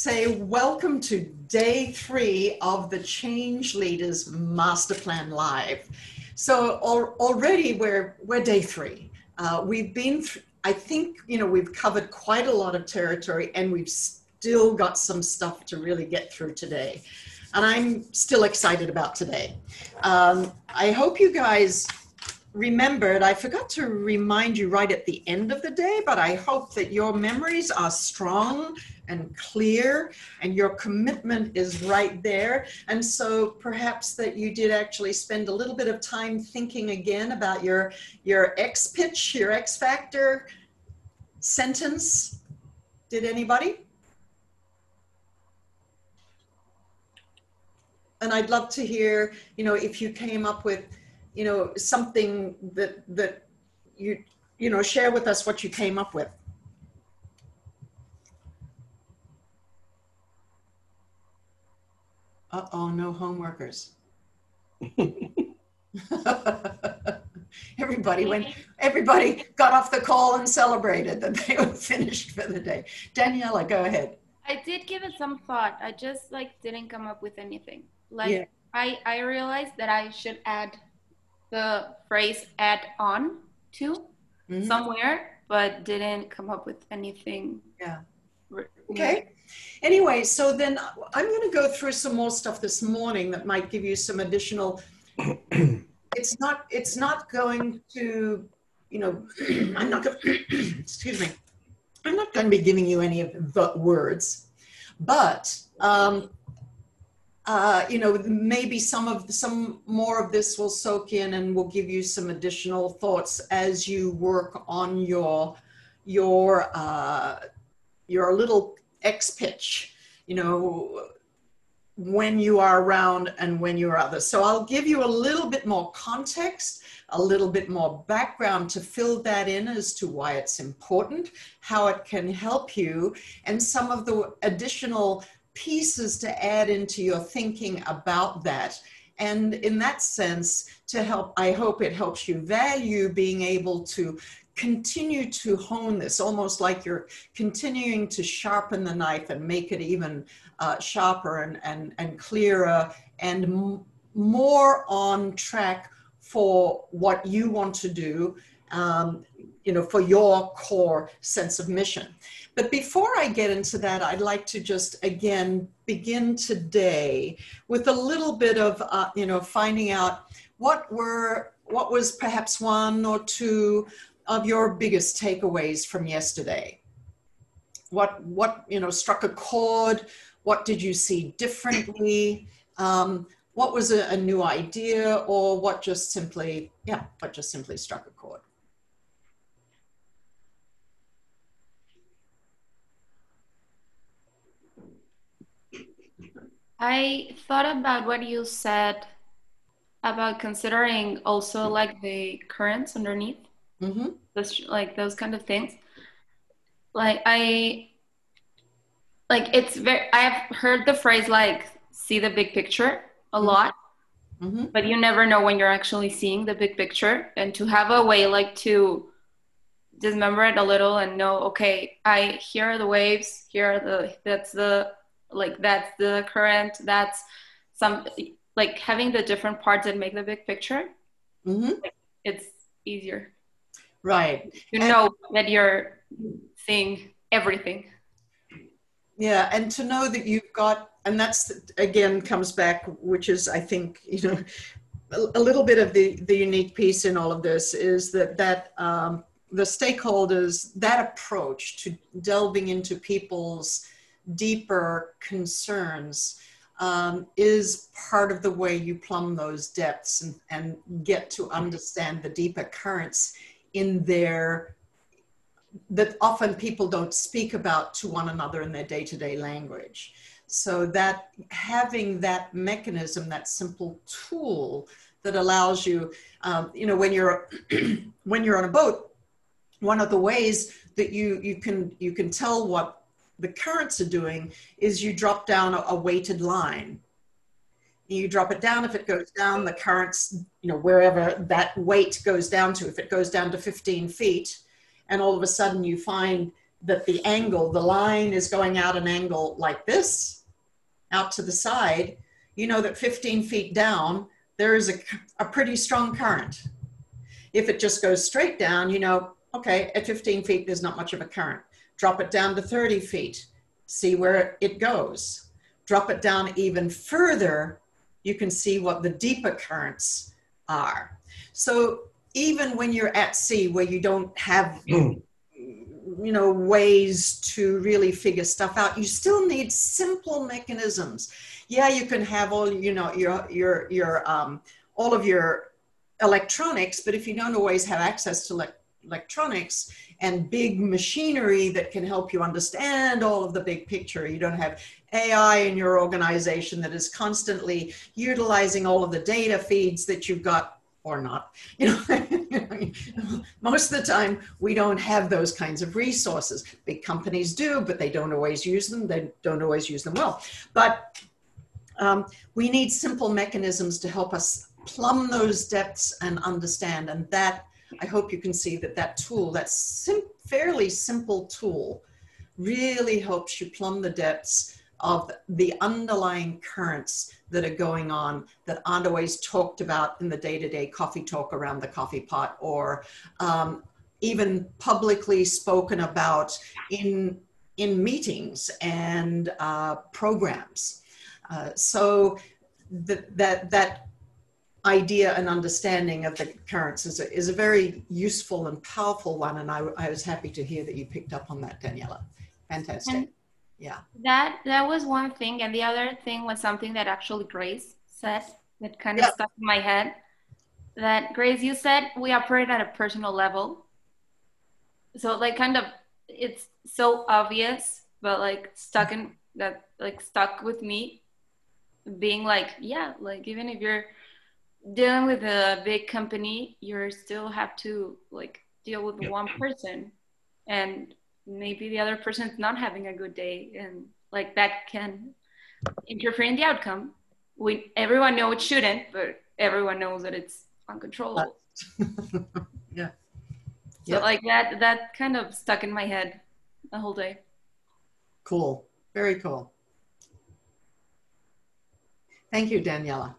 say welcome to day 3 of the Change Leaders Master Plan Live. So already we're day 3. We've been I think, we've covered quite a lot of territory, and we've still got some stuff to really get through today. And I'm still excited about today. I hope you guys remembered, I forgot to remind you right at the end of the day, but I hope that your memories are strong and clear and your commitment is right there. And so perhaps that you did actually spend a little bit of time thinking again about your X pitch, your X factor sentence. Did anybody? And I'd love to hear, if you came up with, something that you share with us what you came up with. Uh-oh, no homeworkers. Everybody got off the call and celebrated that they were finished for the day. Daniela, go ahead. I did give it some thought. I just didn't come up with anything. I realized that I should add the phrase add on to somewhere, but didn't come up with anything. Yeah. Okay. Anyway, so then I'm going to go through some more stuff this morning that might give you some additional, it's not going to, I'm not going excuse me. I'm not going to be giving you any of the words, but maybe some more of this will soak in and will give you some additional thoughts as you work on your little X pitch, when you are around and when you're others. So I'll give you a little bit more context, a little bit more background to fill that in as to why it's important, how it can help you, and some of the additional pieces to add into your thinking about that. And in that sense, to help, I hope it helps you value being able to continue to hone this, almost like you're continuing to sharpen the knife and make it even sharper and clearer and more on track for what you want to do, for your core sense of mission. But before I get into that, I'd like to just, again, begin today with a little bit of, finding out what was perhaps one or two of your biggest takeaways from yesterday. What struck a chord? What did you see differently? What was a new idea, or what just simply struck a chord? I thought about what you said about considering also the currents underneath, those kind of things. I have heard the phrase see the big picture a lot, but you never know when you're actually seeing the big picture, and to have a way to dismember it a little and know, okay, here are the waves, that's the current, that's some having the different parts that make the big picture. It's easier, right? You know that you're seeing everything. Yeah, and to know that you've got, and that's again comes back, which is, I think, a little bit of the unique piece in all of this is that the stakeholders, that approach to delving into people's deeper concerns is part of the way you plumb those depths and get to understand the deeper currents in that often people don't speak about to one another in their day-to-day language. So that having that mechanism, that simple tool that allows you, when you're on a boat, one of the ways that you can tell what the currents are doing is you drop down a weighted line. You drop it down. If it goes down, the currents, wherever that weight goes down to, if it goes down to 15 feet, and all of a sudden you find that the angle, the line is going out an angle like this, out to the side, you know that 15 feet down, there is a pretty strong current. If it just goes straight down, you know, okay, at 15 feet, there's not much of a current. Drop it down to 30 feet, see where it goes. Drop it down even further, you can see what the deeper currents are. So even when you're at sea where you don't have, you know, ways to really figure stuff out, you still need simple mechanisms. Yeah, you can have all, you know, all of your electronics, but if you don't always have access to electronics and big machinery that can help you understand all of the big picture, you don't have AI in your organization that is constantly utilizing all of the data feeds that you've got, or not, you know, most of the time we don't have those kinds of resources. Big companies do, but they don't always use them. They don't always use them well. But we need simple mechanisms to help us plumb those depths and understand. And that, I hope you can see that that tool, that fairly simple tool, really helps you plumb the depths of the underlying currents that are going on that aren't always talked about in the day-to-day coffee talk around the coffee pot, or even publicly spoken about in meetings and programs. So that idea and understanding of the currents is a very useful and powerful one. And I was happy to hear that you picked up on that, Daniela. Fantastic. And yeah. That was one thing. And the other thing was something that actually Grace said that kind of stuck in my head. That Grace, you said we operate at a personal level. So like kind of, it's so obvious, but like stuck with me being like, yeah, like even if you're dealing with a big company, you still have to like deal with one person, and maybe the other person is not having a good day, and like that can interfere in the outcome. Everyone knows it shouldn't, but everyone knows that it's uncontrollable. Yeah. So like that kind of stuck in my head the whole day. Cool. Very cool. Thank you, Daniela.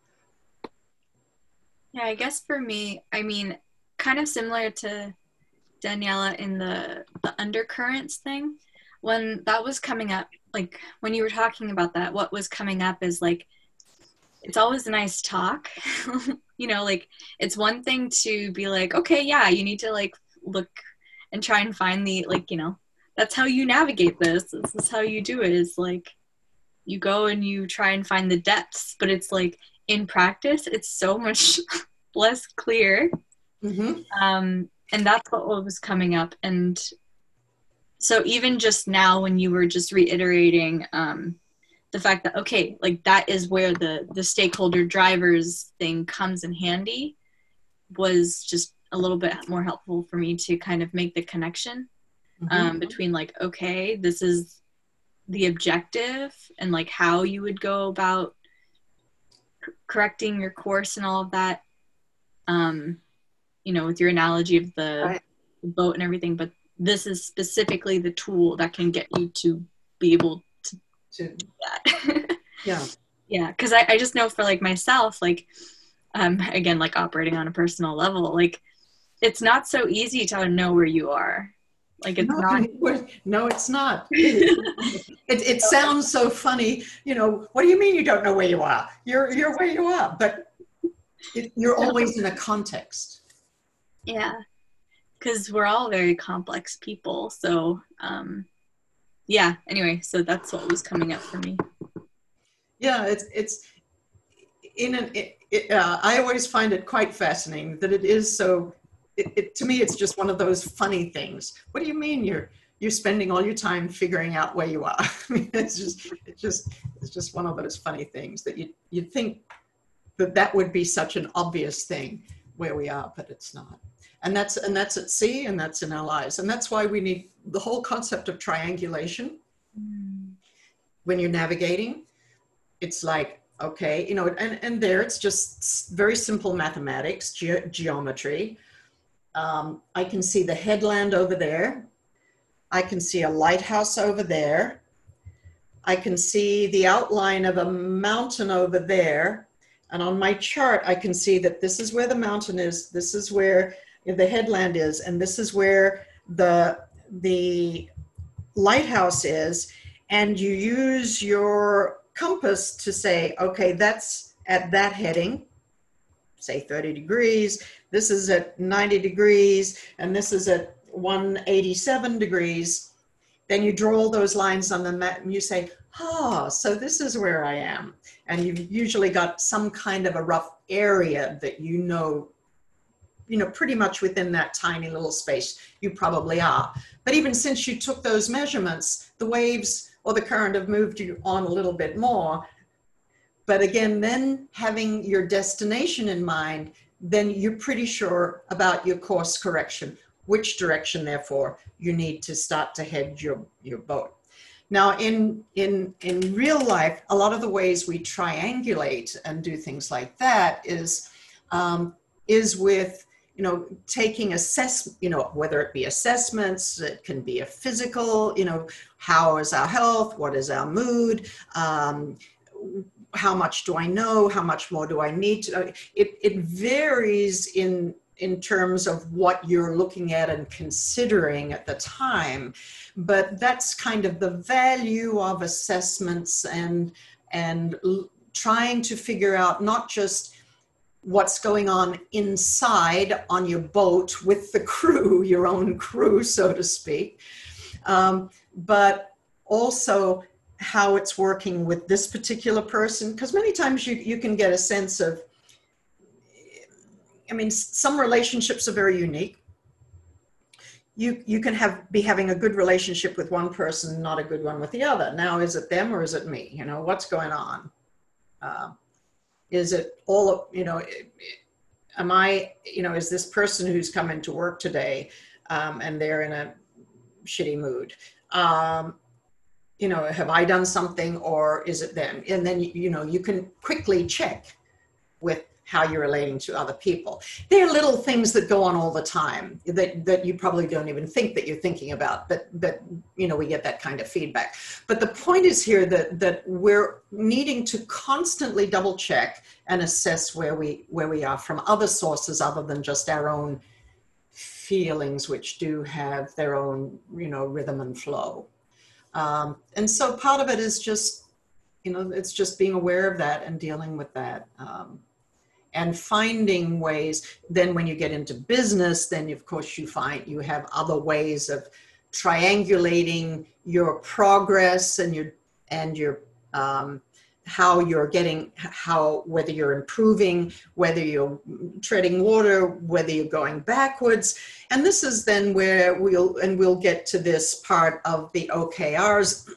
Yeah, I guess for me, I mean, kind of similar to Daniela in the undercurrents thing. When that was coming up, like when you were talking about that, what was coming up is like, it's always a nice talk. You know, like it's one thing to be like, okay, yeah, you need to like look and try and find the, like, you know, that's how you navigate this. This is how you do it. Is like you go and you try and find the depths, but it's like in practice, it's so much less clear. Mm-hmm. And that's what was coming up. And so even just now when you were just reiterating the fact that, okay, like that is where the stakeholder drivers thing comes in handy, was just a little bit more helpful for me to kind of make the connection between like, okay, this is the objective and like how you would go about correcting your course and all of that, you know, with your analogy of the boat and everything, but this is specifically the tool that can get you to be able to do that. Yeah, because I just know for like myself, like again, like operating on a personal level, like it's not so easy to know where you are. Like it's not. No, it's not. It sounds so funny. You know, what do you mean you don't know where you are? You're where you are, but you're always in a context. Yeah, because we're all very complex people. So yeah. Anyway, so that's what was coming up for me. Yeah, it's I always find it quite fascinating that it is so. To me, it's just one of those funny things. What do you mean you're spending all your time figuring out where you are? I mean, it's just one of those funny things that you'd think that would be such an obvious thing where we are, but it's not. And that's at sea, and that's in our lives, and that's why we need the whole concept of triangulation. When you're navigating, it's like, okay, you know, and there it's just very simple mathematics, geometry. I can see the headland over there. I can see a lighthouse over there. I can see the outline of a mountain over there. And on my chart, I can see that this is where the mountain is, this is where the headland is, and this is where the lighthouse is. And you use your compass to say, okay, that's at that heading, say 30 degrees, this is at 90 degrees, and this is at 187 degrees. Then you draw all those lines on the map and you say, oh, so this is where I am. And you've usually got some kind of a rough area that you know, pretty much within that tiny little space you probably are. But even since you took those measurements, the waves or the current have moved you on a little bit more. But again, then having your destination in mind, then you're pretty sure about your course correction, which direction, therefore, you need to start to head your boat. Now, in real life, a lot of the ways we triangulate and do things like that is with, taking whether it be assessments, it can be a physical, how is our health, what is our mood, how much do I know, how much more do I need to, it varies in terms of what you're looking at and considering at the time. But that's kind of the value of assessments and trying to figure out not just what's going on inside on your boat with the crew, your own crew, so to speak, but also how it's working with this particular person. Because many times you can get a sense of, some relationships are very unique. You can be having a good relationship with one person, not a good one with the other. Now, is it them or is it me? What's going on? Is it all, am I, is this person who's come into work today and they're in a shitty mood? Have I done something or is it them? And then, you can quickly check with how you're relating to other people. There are little things that go on all the time that you probably don't even think that you're thinking about, but we get that kind of feedback. But the point is here that we're needing to constantly double check and assess where we are from other sources other than just our own feelings, which do have their own, rhythm and flow. And so part of it is just, it's just being aware of that and dealing with that. And finding ways. Then when you get into business, then of course you have other ways of triangulating your progress and your how you're getting, whether you're improving, whether you're treading water, whether you're going backwards. And this is then where we'll get to this part of the OKRs.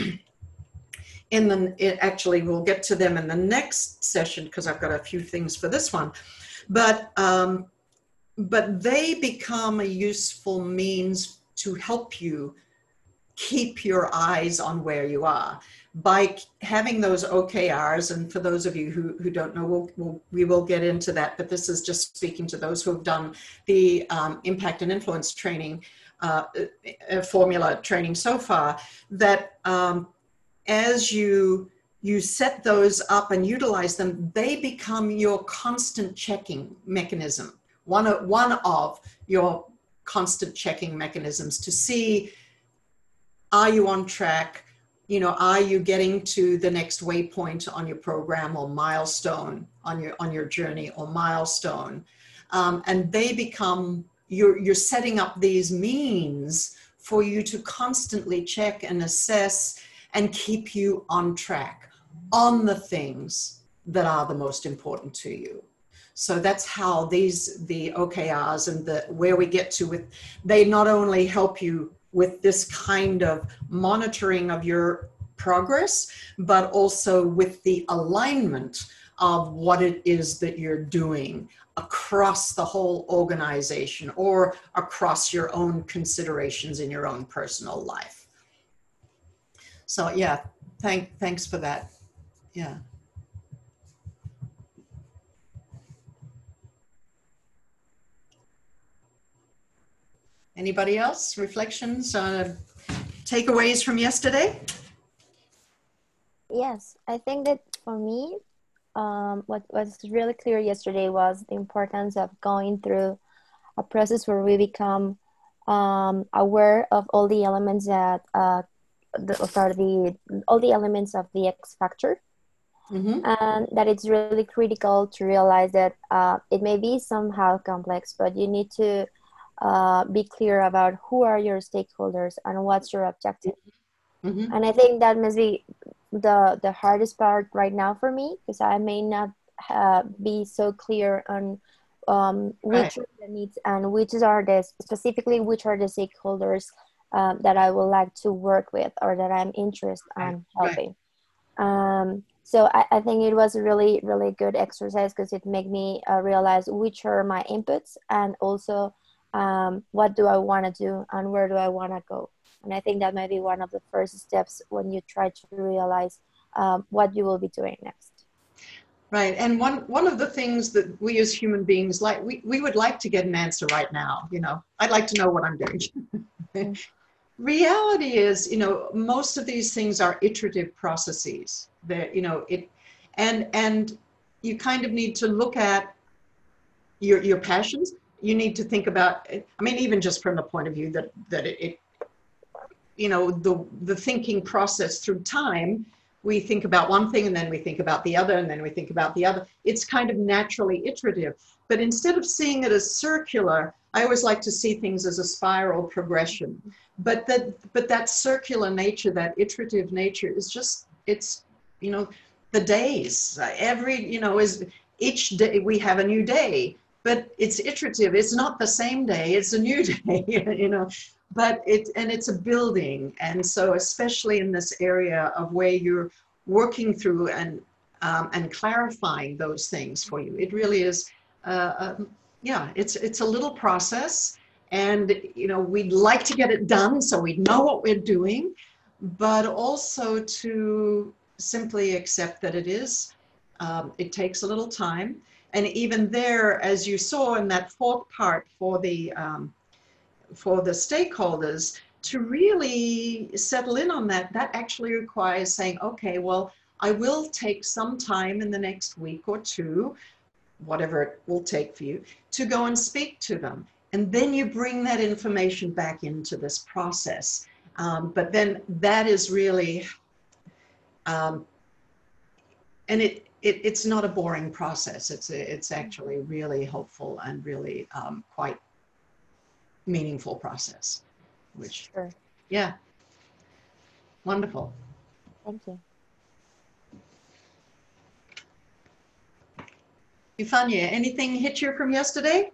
Actually, we'll get to them in the next session because I've got a few things for this one. But they become a useful means to help you keep your eyes on where you are. By having those OKRs, and for those of you who don't know, we will get into that, but this is just speaking to those who have done the impact and influence training, formula training so far, that as you set those up and utilize them, they become your constant checking mechanism, one of your constant checking mechanisms to see, are you on track? Are you getting to the next waypoint on your program or milestone on your journey or milestone? And they become, you're setting up these means for you to constantly check and assess and keep you on track on the things that are the most important to you. So that's how the OKRs and where we get to they not only help you with this kind of monitoring of your progress, but also with the alignment of what it is that you're doing across the whole organization or across your own considerations in your own personal life. So yeah, thanks for that. Yeah. Anybody else? Reflections, takeaways from yesterday? Yes, I think that for me, what was really clear yesterday was the importance of going through a process where we become aware of all the elements that all the elements of the X factor, and that it's really critical to realize that it may be somehow complex, but you need to be clear about who are your stakeholders and what's your objective. And I think that must be the hardest part right now for me, because I may not be so clear on which are the needs and which are the stakeholders that I would like to work with or that I'm interested in helping. So I think it was a really, really good exercise, because it made me realize which are my inputs, and also what do I want to do and where do I want to go. And I think that might be one of the first steps when you try to realize what you will be doing next. Right. And one of the things that we as human beings like, we would like to get an answer right now. I'd like to know what I'm doing. Reality is, most of these things are iterative processes that, and you kind of need to look at your passions. You need to think about, even just from the point of view that it the thinking process through time, we think about one thing and then we think about the other and then we think about the other. It's kind of naturally iterative. But instead of seeing it as circular, I always like to see things as a spiral progression. But that circular nature, that iterative nature is just, it's, the days. Is each day we have a new day, but it's iterative. It's not the same day, it's a new day, But it's a building, and so especially in this area of where you're working through and clarifying those things for you, it really is. It's a little process, and we'd like to get it done so we know what we're doing, but also to simply accept that it takes a little time, and even there, as you saw in that fourth part for the stakeholders to really settle in on that actually requires saying, okay, well, I will take some time in the next week or two, whatever it will take for you, to go and speak to them. And then you bring that information back into this process. But then that is really, and it's not a boring process. It's actually really helpful and really quite meaningful process, which, sure. Yeah, wonderful. Thank you. Ifanya, anything hit you from yesterday?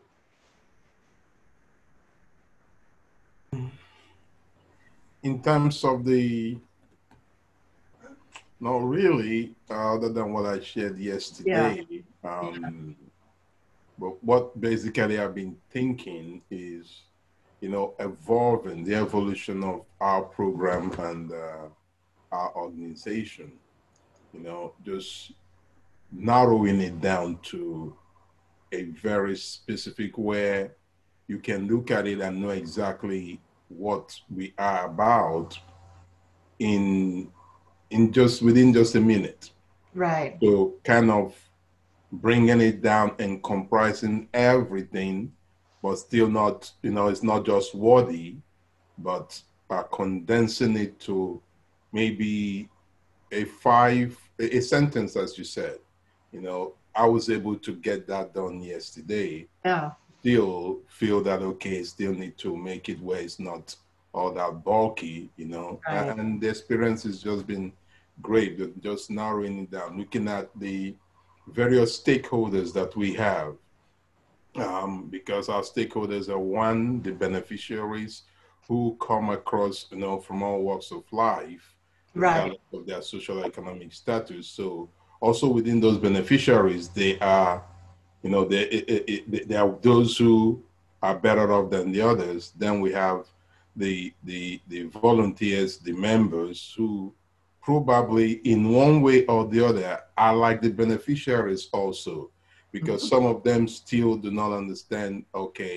In terms of not really, other than what I shared yesterday. But what basically I've been thinking is, evolving the evolution of our program and our organization, just narrowing it down to a very specific where you can look at it and know exactly what we are about within just a minute. Right. So kind of bringing it down and comprising everything, but still not, it's not just wordy, but condensing it to maybe a sentence, as you said. I was able to get that done yesterday. Yeah. Still feel that, okay, still need to make it where it's not all that bulky, Right. And the experience has just been great, just narrowing it down, looking at the various stakeholders that we have, because our stakeholders are the beneficiaries who come across, from all walks of life, regardless of their social economic status. So also within those beneficiaries, they are, there are those who are better off than the others. Then we have the volunteers, the members who probably in one way or the other are like the beneficiaries also, because some of them still do not understand, okay,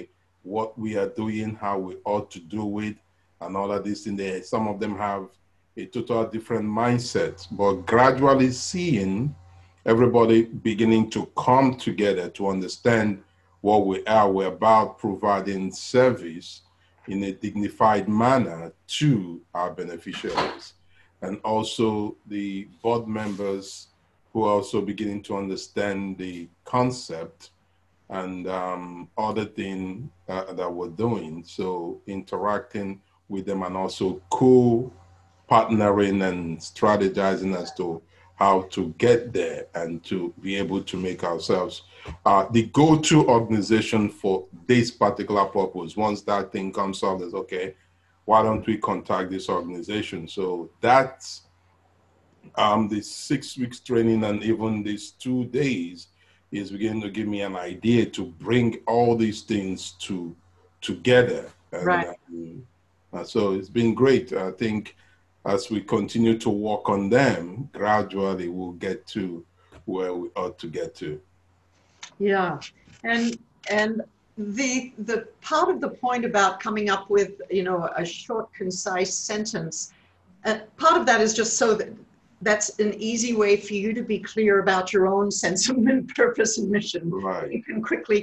what we are doing, how we ought to do it, and all of this in there. Some of them have a total different mindset, but gradually seeing everybody beginning to come together to understand what we are. We're about providing service in a dignified manner to our beneficiaries. And also the board members who are also beginning to understand the concept and other things that we're doing. So interacting with them and also co-partnering and strategizing as to how to get there and to be able to make ourselves the go-to organization for this particular purpose. Once that thing comes up, is okay, why don't we contact this organization? So that's the 6 weeks training and even these 2 days is beginning to give me an idea to bring all these things together. And, right. So it's been great. I think as we continue to work on them, gradually we'll get to where we ought to get to. Yeah, and the part of the point about coming up with, you know, a short, concise sentence, part of that is just so that that's an easy way for you to be clear about your own sense of purpose and mission. Right. You can quickly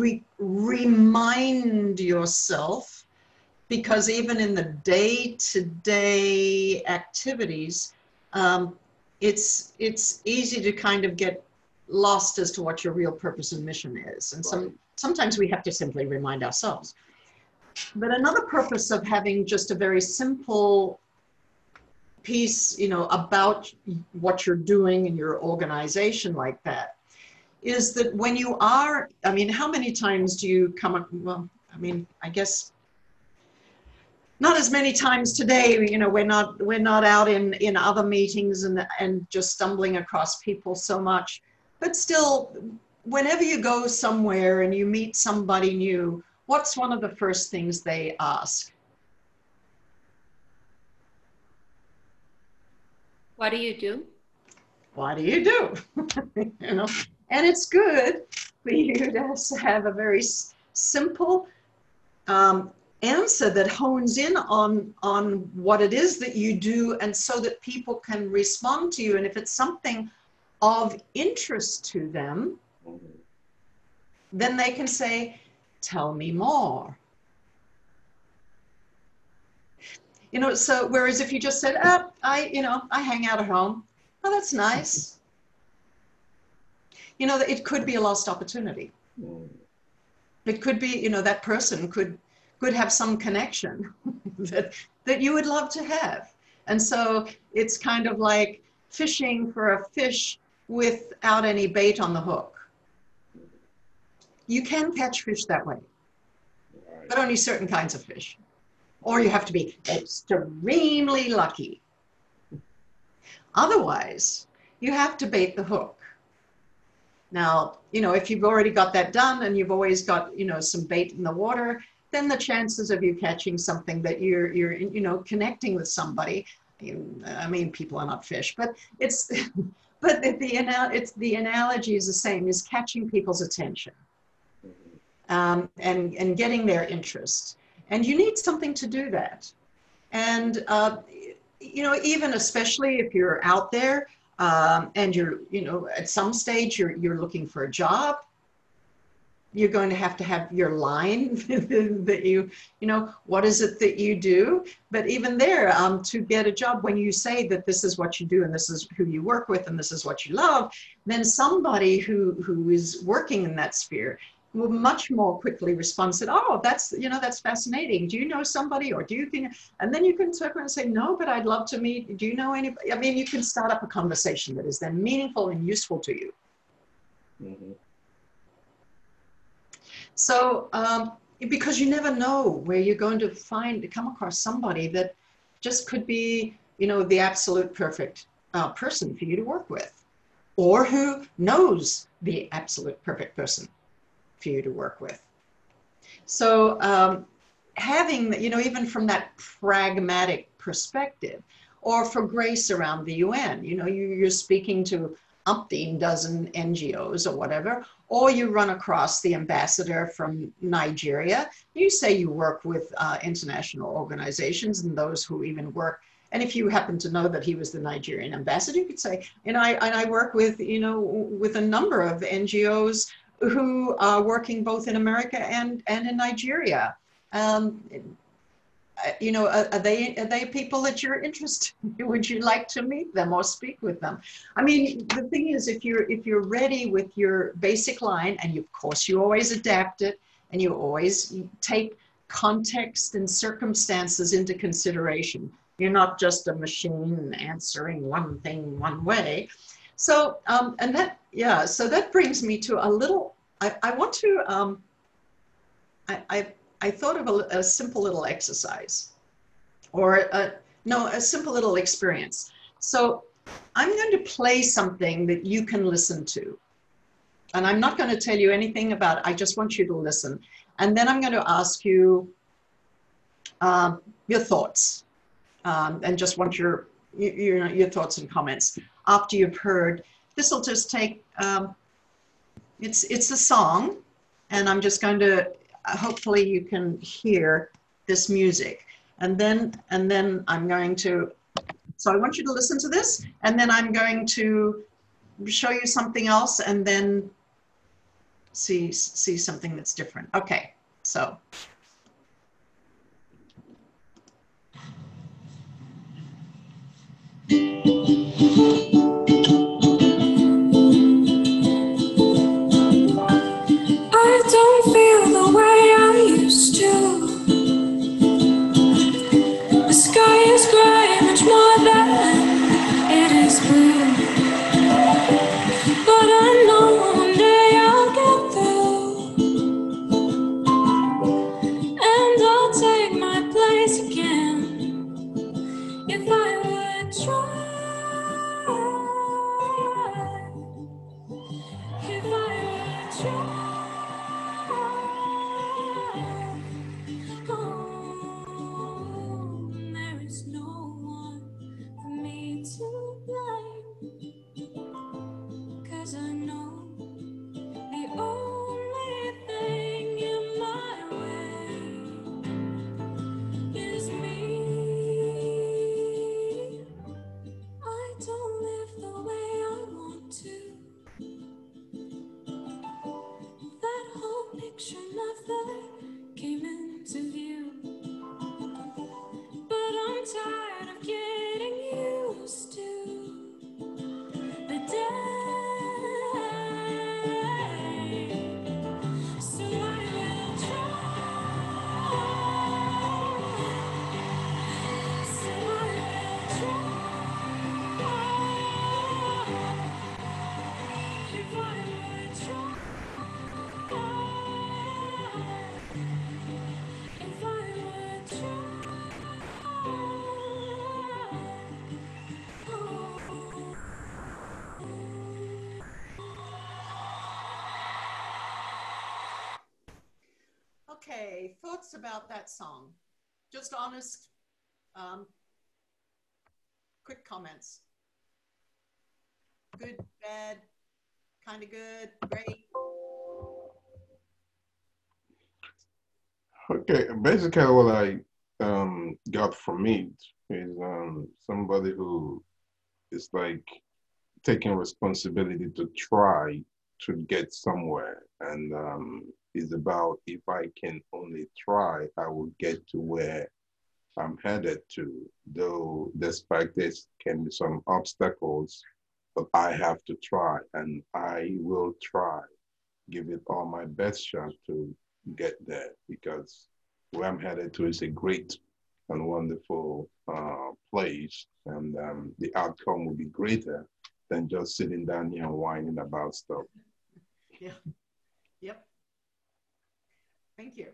remind yourself, because even in the day-to-day activities, it's easy to kind of get lost as to what your real purpose and mission is. And sometimes we have to simply remind ourselves. But another purpose of having just a very simple piece, you know, about what you're doing in your organization like that, is that when you are, I mean, how many times do you come up, well, I mean, I guess not as many times today, you know, we're not out in other meetings and just stumbling across people so much, but still, whenever you go somewhere and you meet somebody new, what's one of the first things they ask? What do you do? What do you do? You know, and it's good for you to have a very simple answer that hones in on what it is that you do, and so that people can respond to you. And if it's something of interest to them, then they can say, tell me more. You know, so whereas if you just said, I hang out at home. Oh, that's nice. You know, it could be a lost opportunity. It could be, you know, that person could have some connection that you would love to have. And so it's kind of like fishing for a fish without any bait on the hook. You can catch fish that way, but only certain kinds of fish. Or you have to be extremely lucky. Otherwise, you have to bait the hook. Now, you know, if you've already got that done and you've always got, you know, some bait in the water, then the chances of you catching something that you're you know, connecting with somebody, I mean, people are not fish, but it's, but the analogy is the same, is catching people's attention and getting their interest. And you need something to do that. And, you know, even especially if you're out there and you're, you know, at some stage you're looking for a job, you're going to have your line that you know, what is it that you do? But even there, to get a job, when you say that this is what you do and this is who you work with and this is what you love, then somebody who is working in that sphere will much more quickly respond and say, oh, that's, you know, that's fascinating. Do you know somebody, or do you think, and then you can turn around and say, no, but I'd love to meet, do you know anybody? I mean, you can start up a conversation that is then meaningful and useful to you. Mm-hmm. So, because you never know where you're going to come across somebody that just could be, you know, the absolute perfect person for you to work with, or who knows the absolute perfect person for you to work with. So having, you know, even from that pragmatic perspective, or for Grace around the UN, you know, you're speaking to umpteen dozen NGOs or whatever, or you run across the ambassador from Nigeria. You say you work with international organizations and those who even work. And if you happen to know that he was the Nigerian ambassador, you could say, I work with, with a number of NGOs who are working both in America and in Nigeria. Are they people that you're interested in? Would you like to meet them or speak with them? I mean, the thing is, if you're ready with your basic line, and of course you always adapt it, and you always take context and circumstances into consideration. You're not just a machine answering one thing one way. So so that brings me to a little. I want to. I thought of a simple little exercise, or a simple little experience. So I'm going to play something that you can listen to. And I'm not going to tell you anything about it. I just want you to listen. And then I'm going to ask you your thoughts, and just want your thoughts and comments after you've heard. This will just take, it's a song, and I'm just going to, hopefully you can hear this music. And then I'm going to, so I want you to listen to this, and then I'm going to show you something else, and then see something that's different. Okay, so. I don't feel the way I used to. The sky is gray, much more than it is blue. But I know one day I'll get through, and I'll take my place again if I would try. If I would try. There is no one for me to blame, 'cause I know the only thing in my way is me. I don't live the way I want to. That whole picture never came into view. But I'm tired of getting used to the day. So I will try. So I will try. If I would try. If I would try. Okay, thoughts about that song? Just honest, quick comments. Good, bad, kind of good, great. Okay, basically what I got from it is somebody who is like taking responsibility to try to get somewhere, and is about, if I can only try, I will get to where I'm headed to. Though despite this can be some obstacles, but I have to try, and I will try, give it all my best shot to get there, because where I'm headed to is a great and wonderful place, and the outcome will be greater than just sitting down here and whining about stuff. Yeah. Yep. Thank you.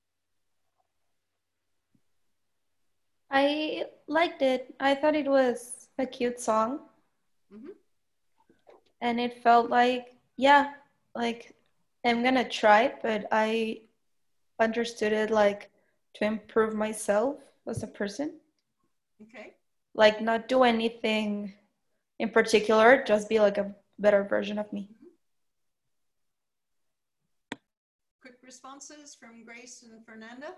I liked it. I thought it was a cute song. Mm-hmm. And it felt like, yeah, like I'm gonna try, but I understood it like to improve myself as a person. Okay. Like not do anything in particular, just be like a better version of me. Quick responses from Grace and Fernanda.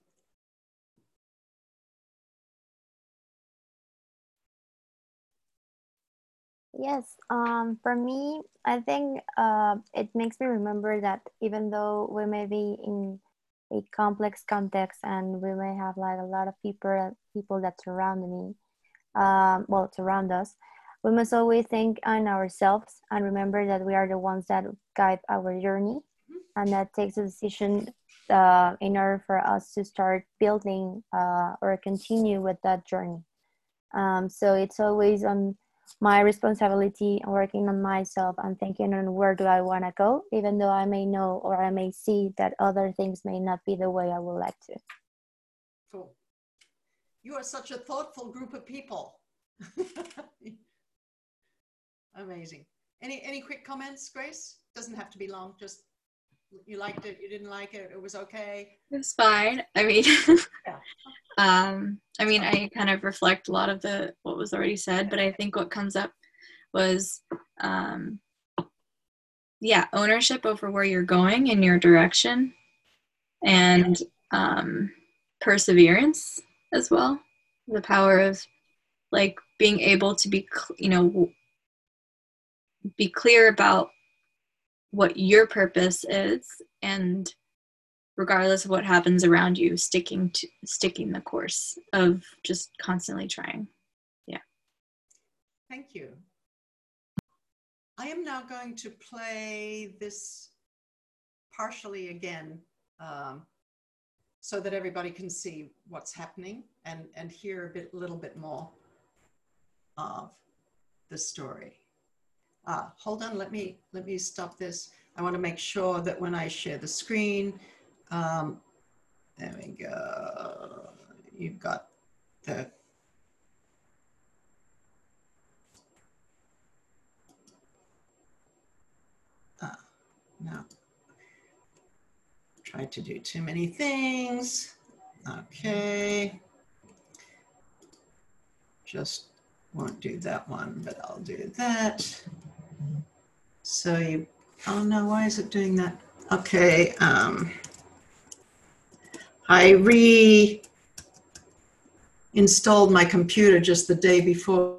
Yes, for me, I think it makes me remember that even though we may be in a complex context and we may have like a lot of people that surround me, surround us, we must always think on ourselves and remember that we are the ones that guide our journey, and that takes a decision in order for us to start building or continue with that journey. So it's always on my responsibility working on myself and thinking on where do I want to go, even though I may know or I may see that other things may not be the way I would like to. Cool. You are such a thoughtful group of people. Amazing. Any quick comments, Grace? Doesn't have to be long. Just you liked it, you didn't like it, it was okay. It was fine. I mean, yeah. I kind of reflect a lot of what was already said, but I think what comes up was, ownership over where you're going and your direction, and perseverance as well. The power of like being able to be clear about what your purpose is, and regardless of what happens around you, sticking the course of just constantly trying. Yeah. Thank you. I am now going to play this partially again so that everybody can see what's happening and hear a little bit more of the story. Hold on, let me stop this. I want to make sure that when I share the screen, there we go. You've got the no. Tried to do too many things. Okay. Just won't do that one, but I'll do that. So oh no, why is it doing that? Okay. I reinstalled my computer just the day before.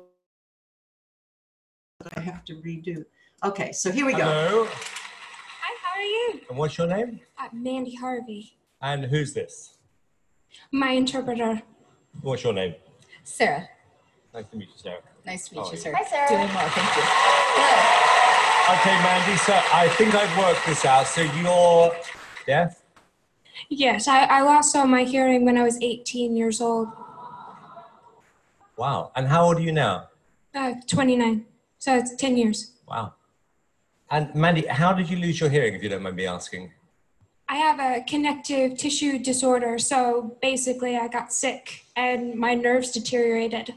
I have to redo. Okay, so here we go. Hello. Hi, how are you? And what's your name? Mandy Harvey. And who's this? My interpreter. What's your name? Sarah. Nice to meet you, Sarah. Nice to meet you, Sarah. Hi, Sarah. Doing well, thank you. Good. Okay, Mandy, so I think I've worked this out. So you're deaf? Yes, I lost all my hearing when I was 18 years old. Wow. And how old are you now? 29. So it's 10 years. Wow. And Mandy, how did you lose your hearing, if you don't mind me asking? I have a connective tissue disorder. So basically I got sick and my nerves deteriorated.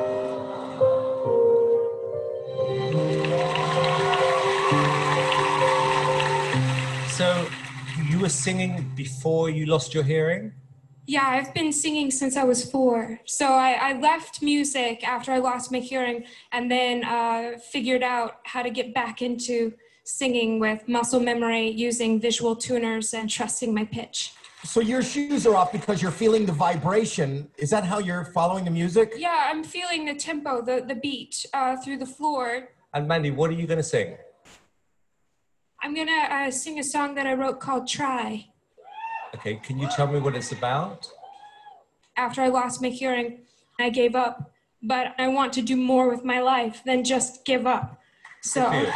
So you were singing before you lost your hearing? Yeah, I've been singing since I was 4. So I left music after I lost my hearing and then figured out how to get back into singing with muscle memory, using visual tuners and trusting my pitch. So your shoes are off because you're feeling the vibration. Is that how you're following the music? Yeah, I'm feeling the tempo, the beat through the floor. And Mandy, what are you going to sing? I'm going to sing a song that I wrote called Try. Okay, can you tell me what it's about? After I lost my hearing, I gave up, but I want to do more with my life than just give up. So. Good.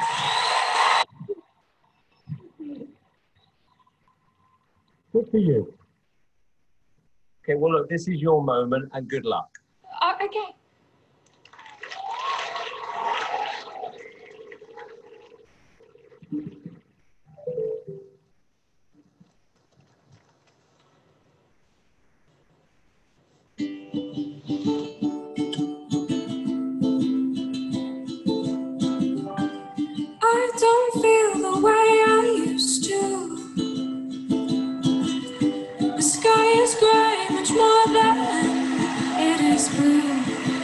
Good for you. Okay, well, look, this is your moment, and good luck. Okay. I don't feel the way I used to. The sky is gray, much more than it is blue.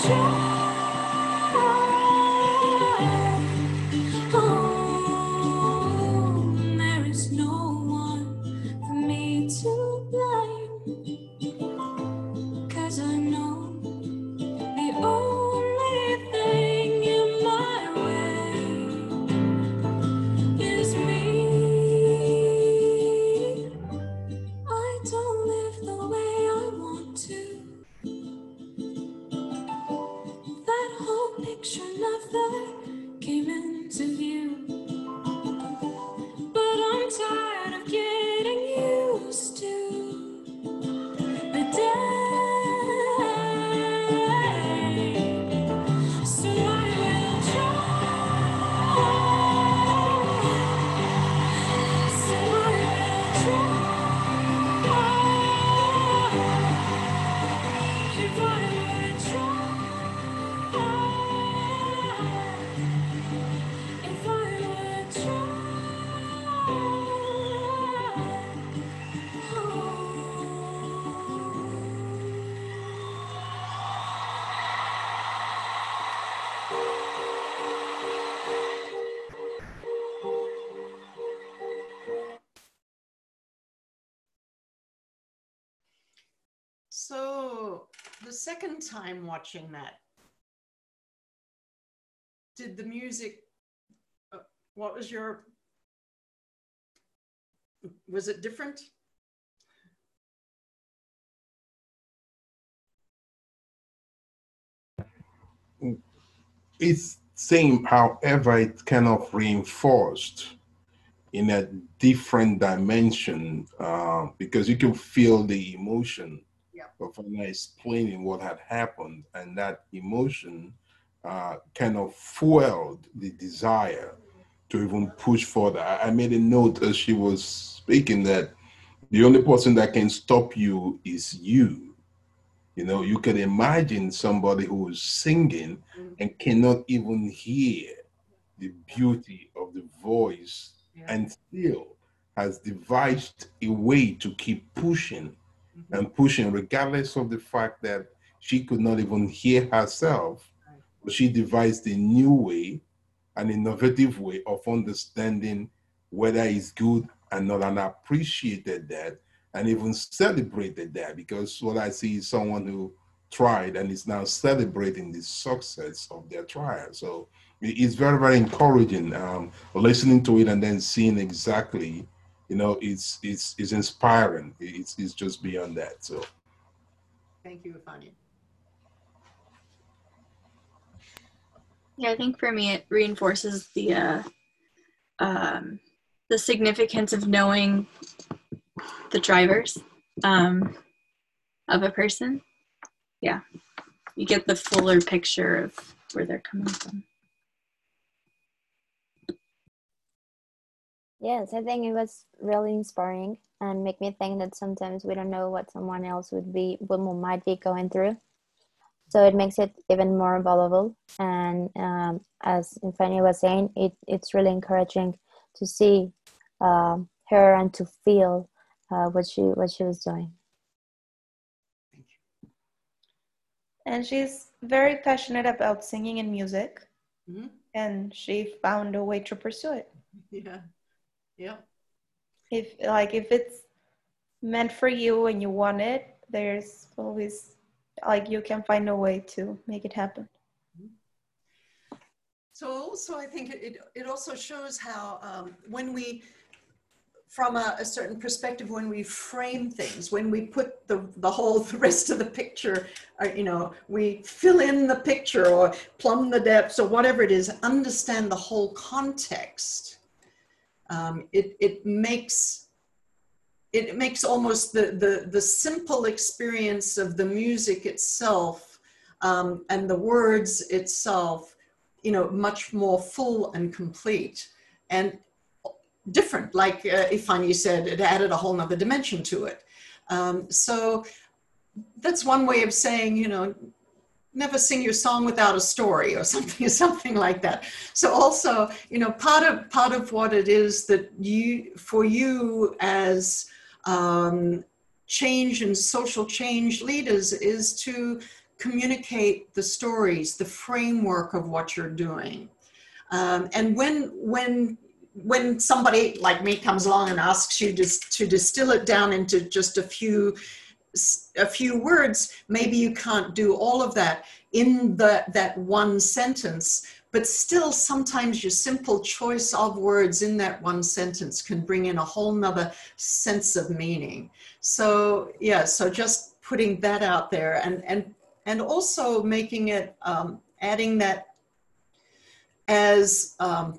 There is no one for me to blame, 'cause I know the only thing in my way is me. I don't live the way I want to. That whole picture never came into view. But I'm tired of getting used to the day. So I will try. So I will try. If I would try. If I would try. So the second time watching that, did the music, what was was it different? It's same, however, it kind of reinforced in a different dimension because you can feel the emotion of Anna explaining what had happened, and that emotion kind of fueled the desire to even push further. I made a note as she was speaking that the only person that can stop you is you. You know, you can imagine somebody who is singing and cannot even hear the beauty of the voice and still has devised a way to keep pushing and pushing, regardless of the fact that she could not even hear herself. But she devised a new way, an innovative way of understanding whether it's good and not, and appreciated that and even celebrated that, because what I see is someone who tried and is now celebrating the success of their trial. So it's very, very encouraging listening to it and then seeing exactly, you know, it's inspiring. It's just beyond that. So thank you, Ifeanyi. Yeah, I think for me it reinforces the significance of knowing the drivers of a person. Yeah, you get the fuller picture of where they're coming from. Yes, I think it was really inspiring and make me think that sometimes we don't know what someone else might be going through. So it makes it even more valuable. And as Ifeanyi was saying, it's really encouraging to see her and to feel what she was doing. And she's very passionate about singing and music, and she found a way to pursue it. Yeah, yeah. If it's meant for you and you want it, there's always, you can find a way to make it happen. So also I think it also shows how when we, from a certain perspective, when we frame things, when we put the rest of the picture, you know, we fill in the picture or plumb the depths or whatever it is, understand the whole context. It makes almost the simple experience of the music itself and the words itself, you know, much more full and complete and different. Like Ifeanyi said, it added a whole nother dimension to it. So that's one way of saying, you know, never sing your song without a story or something like that. So also, you know, part of what it is that for you as change and social change leaders is to communicate the stories, the framework of what you're doing. And when somebody like me comes along and asks you to distill it down into just a few words, maybe you can't do all of that in that one sentence, but still sometimes your simple choice of words in that one sentence can bring in a whole nother sense of meaning. So yeah, so just putting that out there, and also making it, adding that as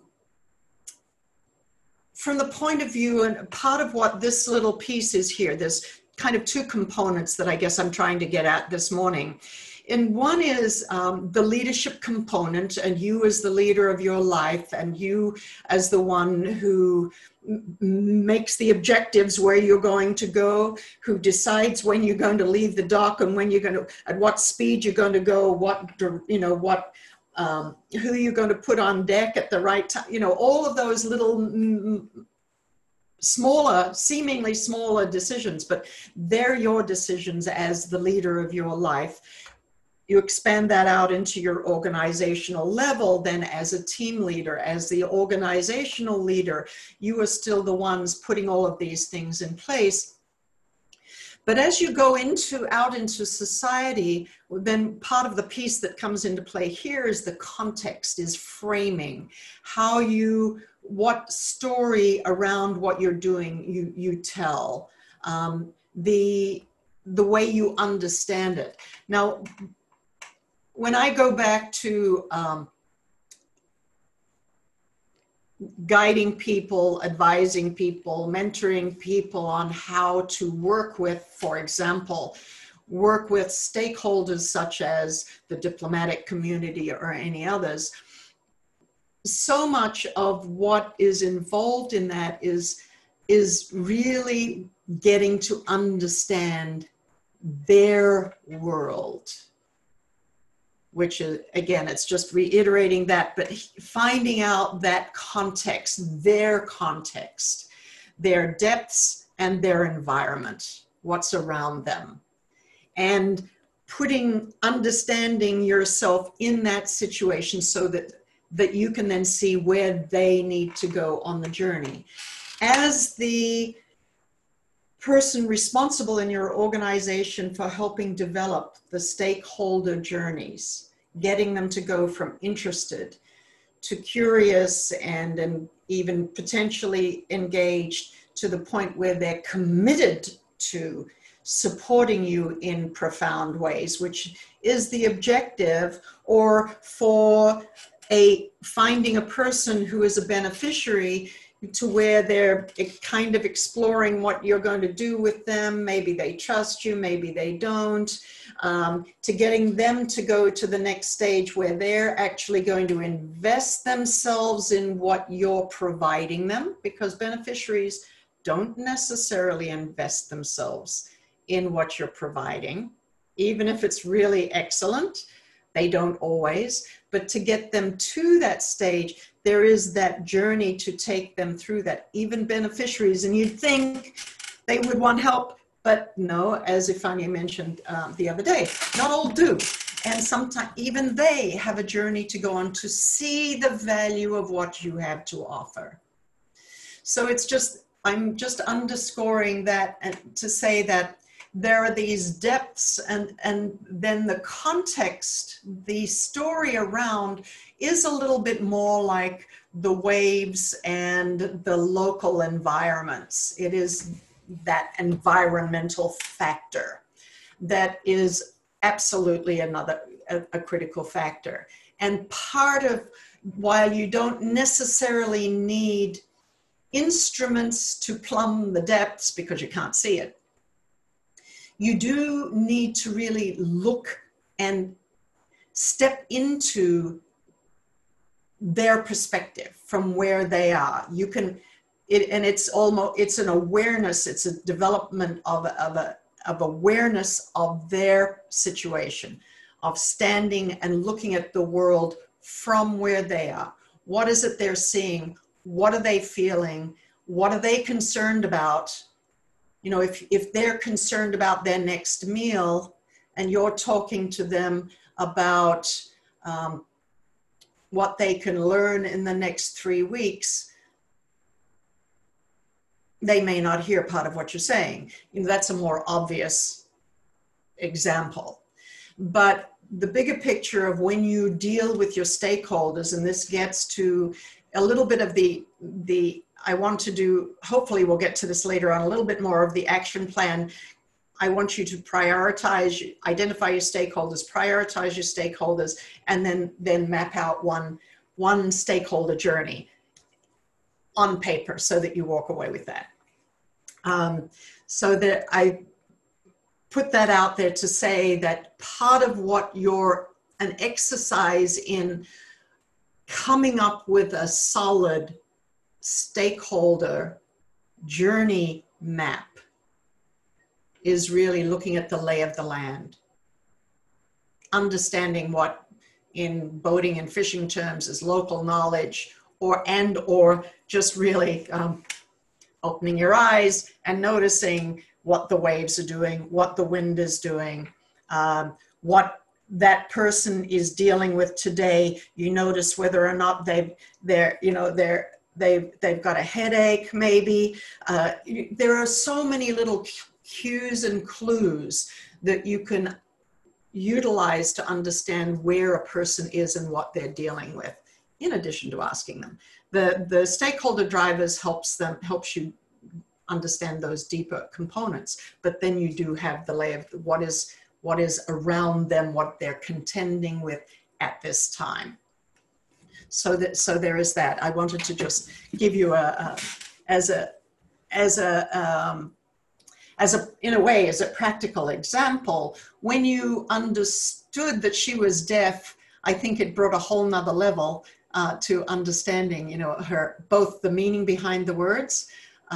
from the point of view, and part of what this little piece is here, there's kind of two components that I guess I'm trying to get at this morning. And one is the leadership component, and you as the leader of your life, and you as the one who makes the objectives where you're going to go, who decides when you're going to leave the dock and when you're going to, at what speed you're going to go, who you're going to put on deck at the right time, all of those little smaller, seemingly smaller decisions, but they're your decisions as the leader of your life. You expand that out into your organizational level, then as a team leader, as the organizational leader, you are still the ones putting all of these things in place. But as you go out into society, then part of the piece that comes into play here is the context, is framing. What story around what you're doing you tell, the way you understand it. Now, when I go back to guiding people, advising people, mentoring people on how to work with, for example, work with stakeholders such as the diplomatic community or any others, so much of what is involved in that is really getting to understand their world, which is, again, it's just reiterating that, but finding out that context, their depths and their environment, what's around them, and understanding yourself in that situation so that you can then see where they need to go on the journey. As the person responsible in your organization for helping develop the stakeholder journeys, getting them to go from interested to curious and even potentially engaged to the point where they're committed to supporting you in profound ways, which is the objective, or for finding a person who is a beneficiary to where they're kind of exploring what you're going to do with them. Maybe they trust you, maybe they don't, to getting them to go to the next stage where they're actually going to invest themselves in what you're providing them, because beneficiaries don't necessarily invest themselves in what you're providing, even if it's really excellent. They don't always, but to get them to that stage, there is that journey to take them through that. Even beneficiaries, and you'd think they would want help, but no, as Ifania mentioned the other day, not all do. And sometimes even they have a journey to go on to see the value of what you have to offer. So I'm just underscoring that, and to say that there are these depths, and then the context, the story around is a little bit more like the waves and the local environments. It is that environmental factor that is absolutely a critical factor. And part of, while you don't necessarily need instruments to plumb the depths because you can't see it, you do need to really look and step into their perspective from where they are. You can, it's an awareness, it's a development of awareness of their situation, of standing and looking at the world from where they are. What is it they're seeing? What are they feeling? What are they concerned about? You know, if they're concerned about their next meal and you're talking to them about what they can learn in the next 3 weeks, they may not hear part of what you're saying. You know, that's a more obvious example. But the bigger picture of when you deal with your stakeholders, and this gets to a little bit of the I want to do, hopefully we'll get to this later on, a little bit more of the action plan. I want you to prioritize, identify your stakeholders, prioritize your stakeholders, and then map out one stakeholder journey on paper so that you walk away with that. So that I put that out there to say that part of what an exercise in coming up with a solid stakeholder journey map is really looking at the lay of the land, understanding what in boating and fishing terms is local knowledge, or just really opening your eyes and noticing what the waves are doing, what the wind is doing, what that person is dealing with today. You notice whether or not they've got a headache, maybe. There are so many little cues and clues that you can utilize to understand where a person is and what they're dealing with, in addition to asking them. The stakeholder drivers helps you understand those deeper components, but then you do have the lay of what is around them, what they're contending with at this time. So there is that. I wanted to just give you as a practical example. When you understood that she was deaf, I think it brought a whole nother level to understanding, both the meaning behind the words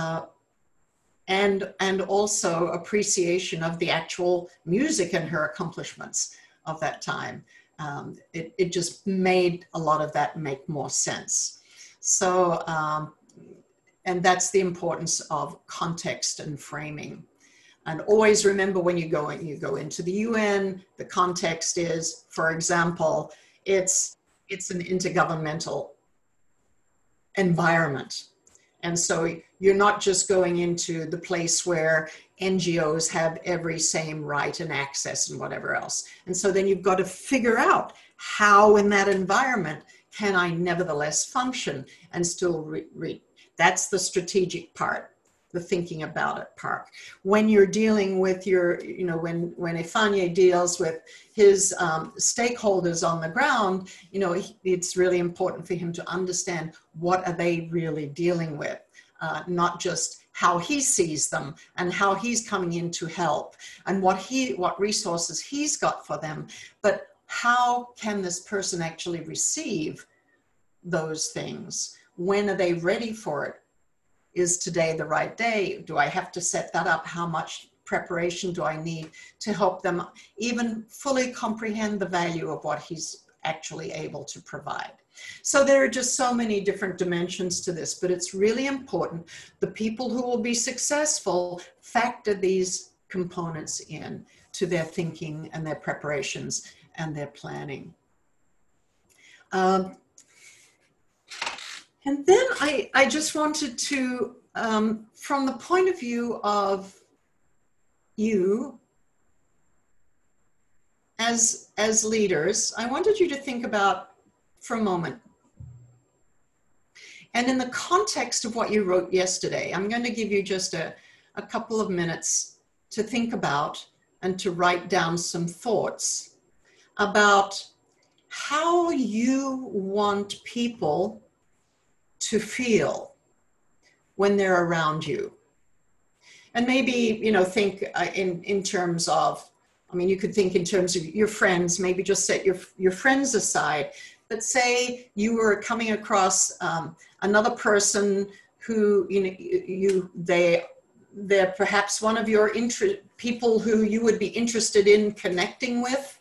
and also appreciation of the actual music and her accomplishments of that time. It just made a lot of that make more sense. So, and that's the importance of context and framing. And always remember when you go into the UN, the context is, for example, it's an intergovernmental environment. And so you're not just going into the place where NGOs have every same right and access and whatever else. And so then you've got to figure out how in that environment can I nevertheless function and still read. That's the strategic part, the thinking about it part. When you're dealing with when Ifeanyi deals with his stakeholders on the ground, it's really important for him to understand what are they really dealing with, not just how he sees them and how he's coming in to help and what resources he's got for them, but how can this person actually receive those things? When are they ready for it? Is today the right day? Do I have to set that up? How much preparation do I need to help them even fully comprehend the value of what he's actually able to provide? So there are just so many different dimensions to this, but it's really important. The people who will be successful factor these components in to their thinking and their preparations and their planning. And then I just wanted to, from the point of view of you as leaders, I wanted you to think about for a moment. And in the context of what you wrote yesterday, I'm going to give you just a couple of minutes to think about and to write down some thoughts about how you want people to feel when they're around you. And maybe, think in terms of, you could think in terms of your friends, maybe just set your friends aside, but say you were coming across another person who, they're perhaps one of your people who you would be interested in connecting with.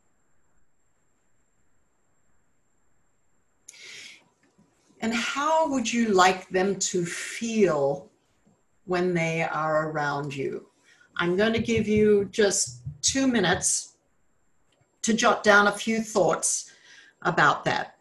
And how would you like them to feel when they are around you? I'm going to give you just 2 minutes to jot down a few thoughts about that.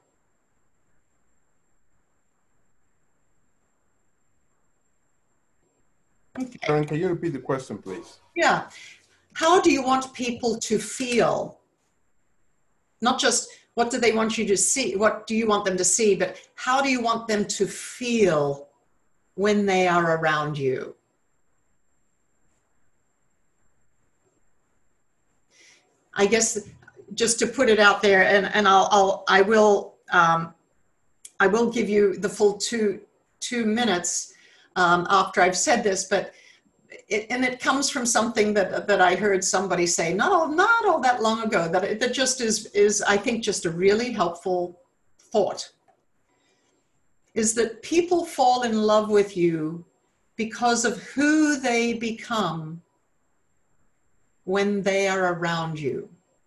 Okay. Karen, can you repeat the question, please? Yeah. How do you want people to feel? Not just what do they want you to see, what do you want them to see, but how do you want them to feel when they are around you? I guess just to put it out there, and I will give you the full two minutes after I've said this, but it comes from something that I heard somebody say not all that long ago, that just is I think just a really helpful thought, is that people fall in love with you because of who they become when they are around you.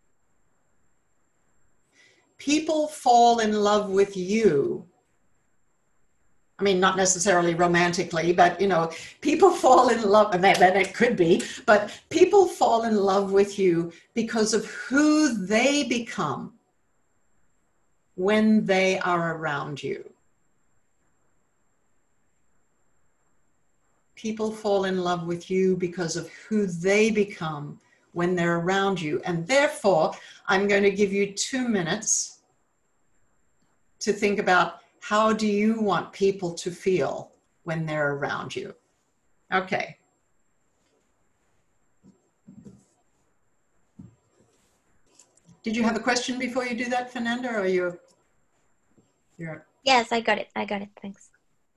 People fall in love with you. I mean, not necessarily romantically, but, you know, people fall in love, and then it could be, but people fall in love with you because of who they become when they are around you. People fall in love with you because of who they become when they're around you. And therefore, I'm going to give you 2 minutes to think about, how do you want people to feel when they're around you? Okay. Did you have a question before you do that, Fernanda, or you're... Yes, I got it. Thanks.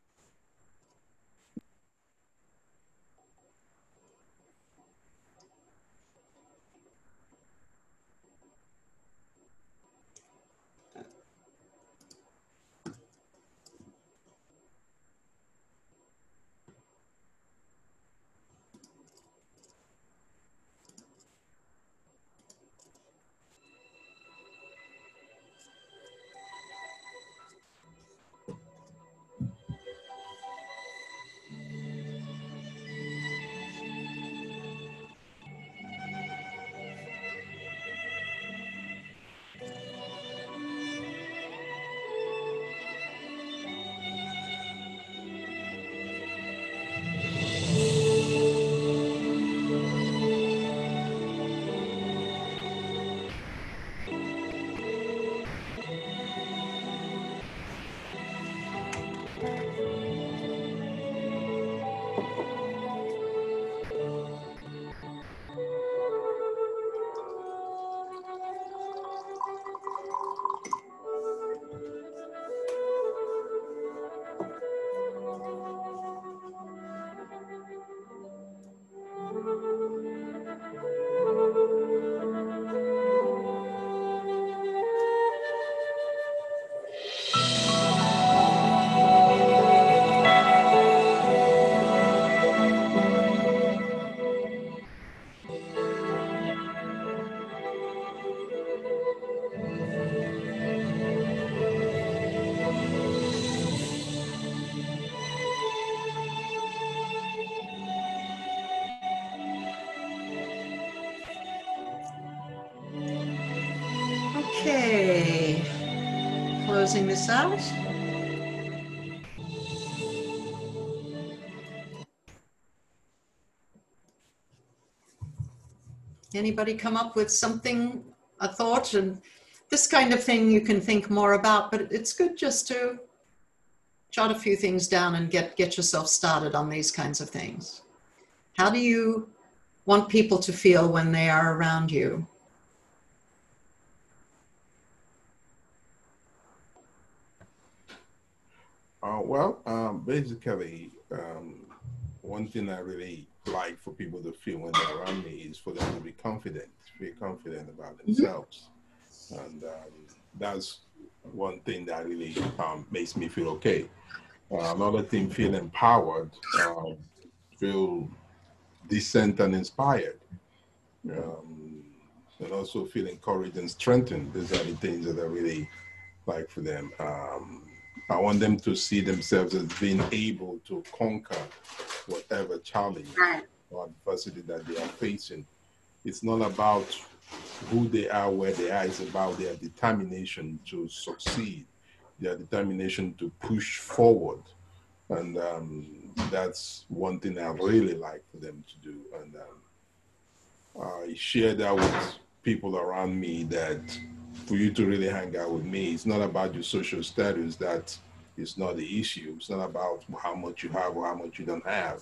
Okay, closing this out. Anybody come up with something, a thought? And this kind of thing you can think more about, but it's good just to jot a few things down and get yourself started on these kinds of things. How do you want people to feel when they are around you? Basically, one thing I really like for people to feel when they're around me is for them to be confident about themselves. And that's one thing that really makes me feel okay. Another thing, feel empowered, feel decent and inspired, and also feel encouraged and strengthened. These are the things that I really like for them. I want them to see themselves as being able to conquer whatever challenge or adversity that they are facing. It's not about who they are, where they are. It's about their determination to succeed, their determination to push forward. And that's one thing I really like for them to do. And I share that with people around me, that for you to really hang out with me, it's not about your social status. That is not the issue. It's not about how much you have or how much you don't have.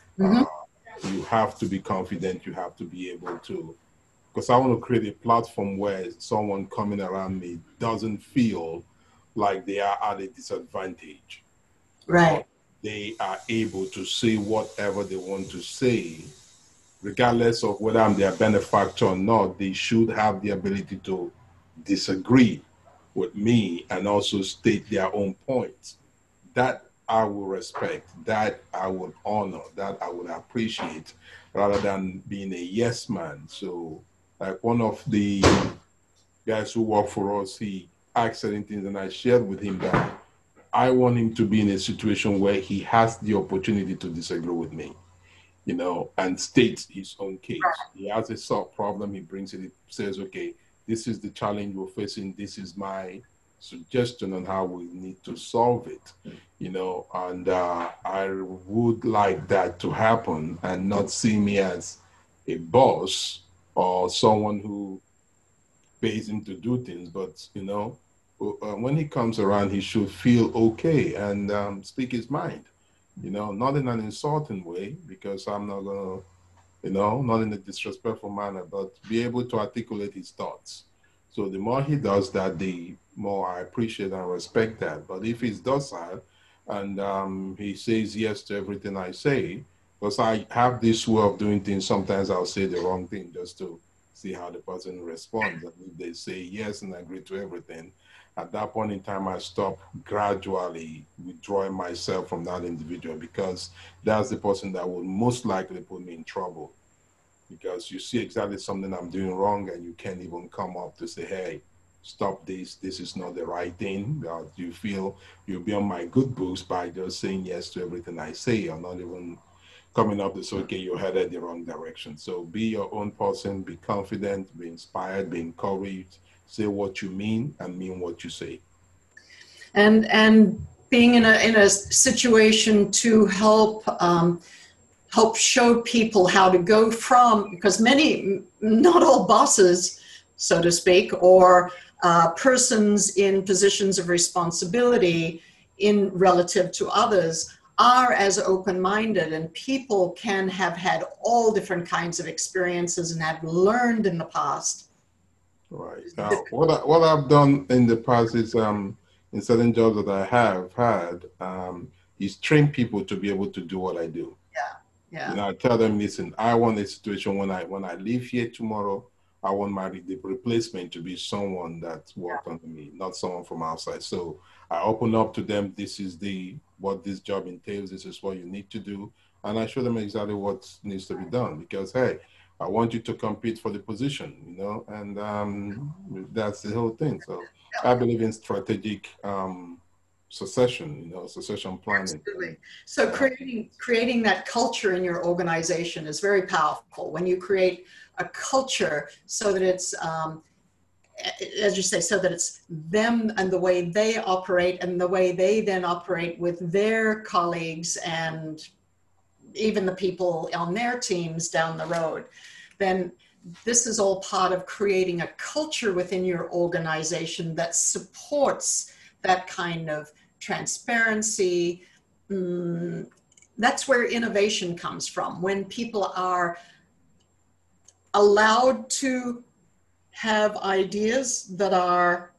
You have to be confident. You have to be able to, because I want to create a platform where someone coming around me doesn't feel like they are at a disadvantage. Right. They are able to say whatever they want to say, regardless of whether I'm their benefactor or not. They should have the ability to disagree with me and also state their own points. That I will respect, that I would honor, that I would appreciate, rather than being a yes man. So like one of the guys who work for us, he asked certain things and I shared with him that I want him to be in a situation where he has the opportunity to disagree with me, you know, and state his own case. He has a solved problem, he brings it, he says, okay, this is the challenge we're facing, this is my suggestion on how we need to solve it, you know, and I would like that to happen and not see me as a boss or someone who pays him to do things, but, you know, when he comes around, he should feel okay and speak his mind, you know, not in an insulting way, because I'm not going to, you know, not in a disrespectful manner, but be able to articulate his thoughts. So the more he does that, the more I appreciate and respect that. But if he's docile and he says yes to everything I say, because I have this way of doing things, sometimes I'll say the wrong thing just to see how the person responds. And if they say yes and agree to everything, at that point in time, I stop gradually withdrawing myself from that individual, because that's the person that will most likely put me in trouble. Because you see exactly something I'm doing wrong and you can't even come up to say, hey, stop this, this is not the right thing. You feel you'll be on my good books by just saying yes to everything I say, or not even coming up to say, okay, you're headed the wrong direction. So be your own person, be confident, be inspired, be encouraged, say what you mean and mean what you say. And being in a situation to help help show people how to go from, because not all bosses, so to speak, or persons in positions of responsibility in relative to others are as open-minded, and people can have had all different kinds of experiences and have learned in the past. Right. What I've done in the past is in certain jobs that I have had is train people to be able to do what I do. Yeah. You know, I tell them, listen, I want a situation when I leave here tomorrow, I want the replacement to be someone that worked under me, not someone from outside. So I open up to them. This is what this job entails. This is what you need to do, and I show them exactly what needs to be done. Because hey, I want you to compete for the position, you know, and that's the whole thing. So I believe in strategic succession, you know, succession planning. Absolutely. So creating that culture in your organization is very powerful. When you create a culture so that it's, as you say, so that it's them and the way they operate and the way they then operate with their colleagues and even the people on their teams down the road, then this is all part of creating a culture within your organization that supports that kind of transparency. That's where innovation comes from. When people are allowed to have ideas that are,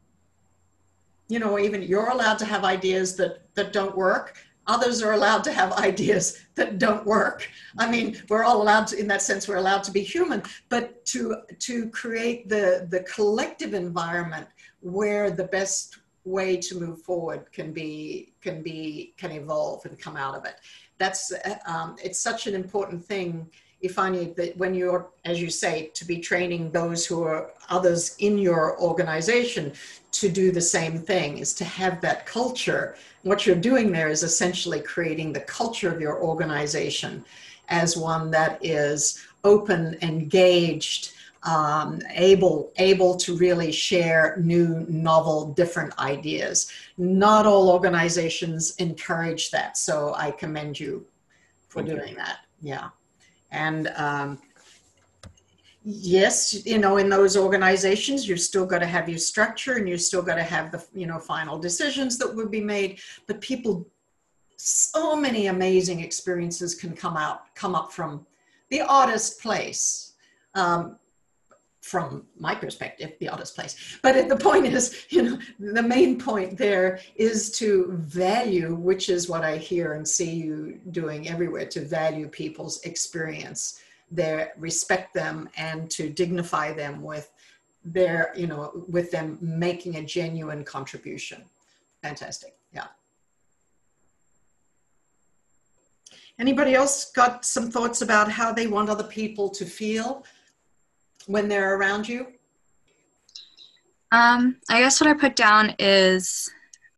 you know, even you're allowed to have ideas that don't work. Others are allowed to have ideas that don't work. I mean, we're all allowed to, in that sense, we're allowed to be human, but to create the collective environment where the best way to move forward can evolve and come out of it. That's it's such an important thing. Ifeanyi, that when you're, as you say, to be training those who are others in your organization to do the same thing, is to have that culture. What you're doing there is essentially creating the culture of your organization as one that is open, engaged, able to really share new, novel, different ideas. Not all organizations encourage that, so I commend you for doing that. Yeah. And yes, in those organizations, you've still got to have your structure, and you've still got to have the, final decisions that will be made. But so many amazing experiences can come up from the oddest place. From my perspective, the oddest place. But the point is, the main point there is to value, which is what I hear and see you doing everywhere, to value people's experience, respect them, and to dignify them with with them making a genuine contribution. Fantastic. Yeah. Anybody else got some thoughts about how they want other people to feel when they're around you? I guess what I put down is,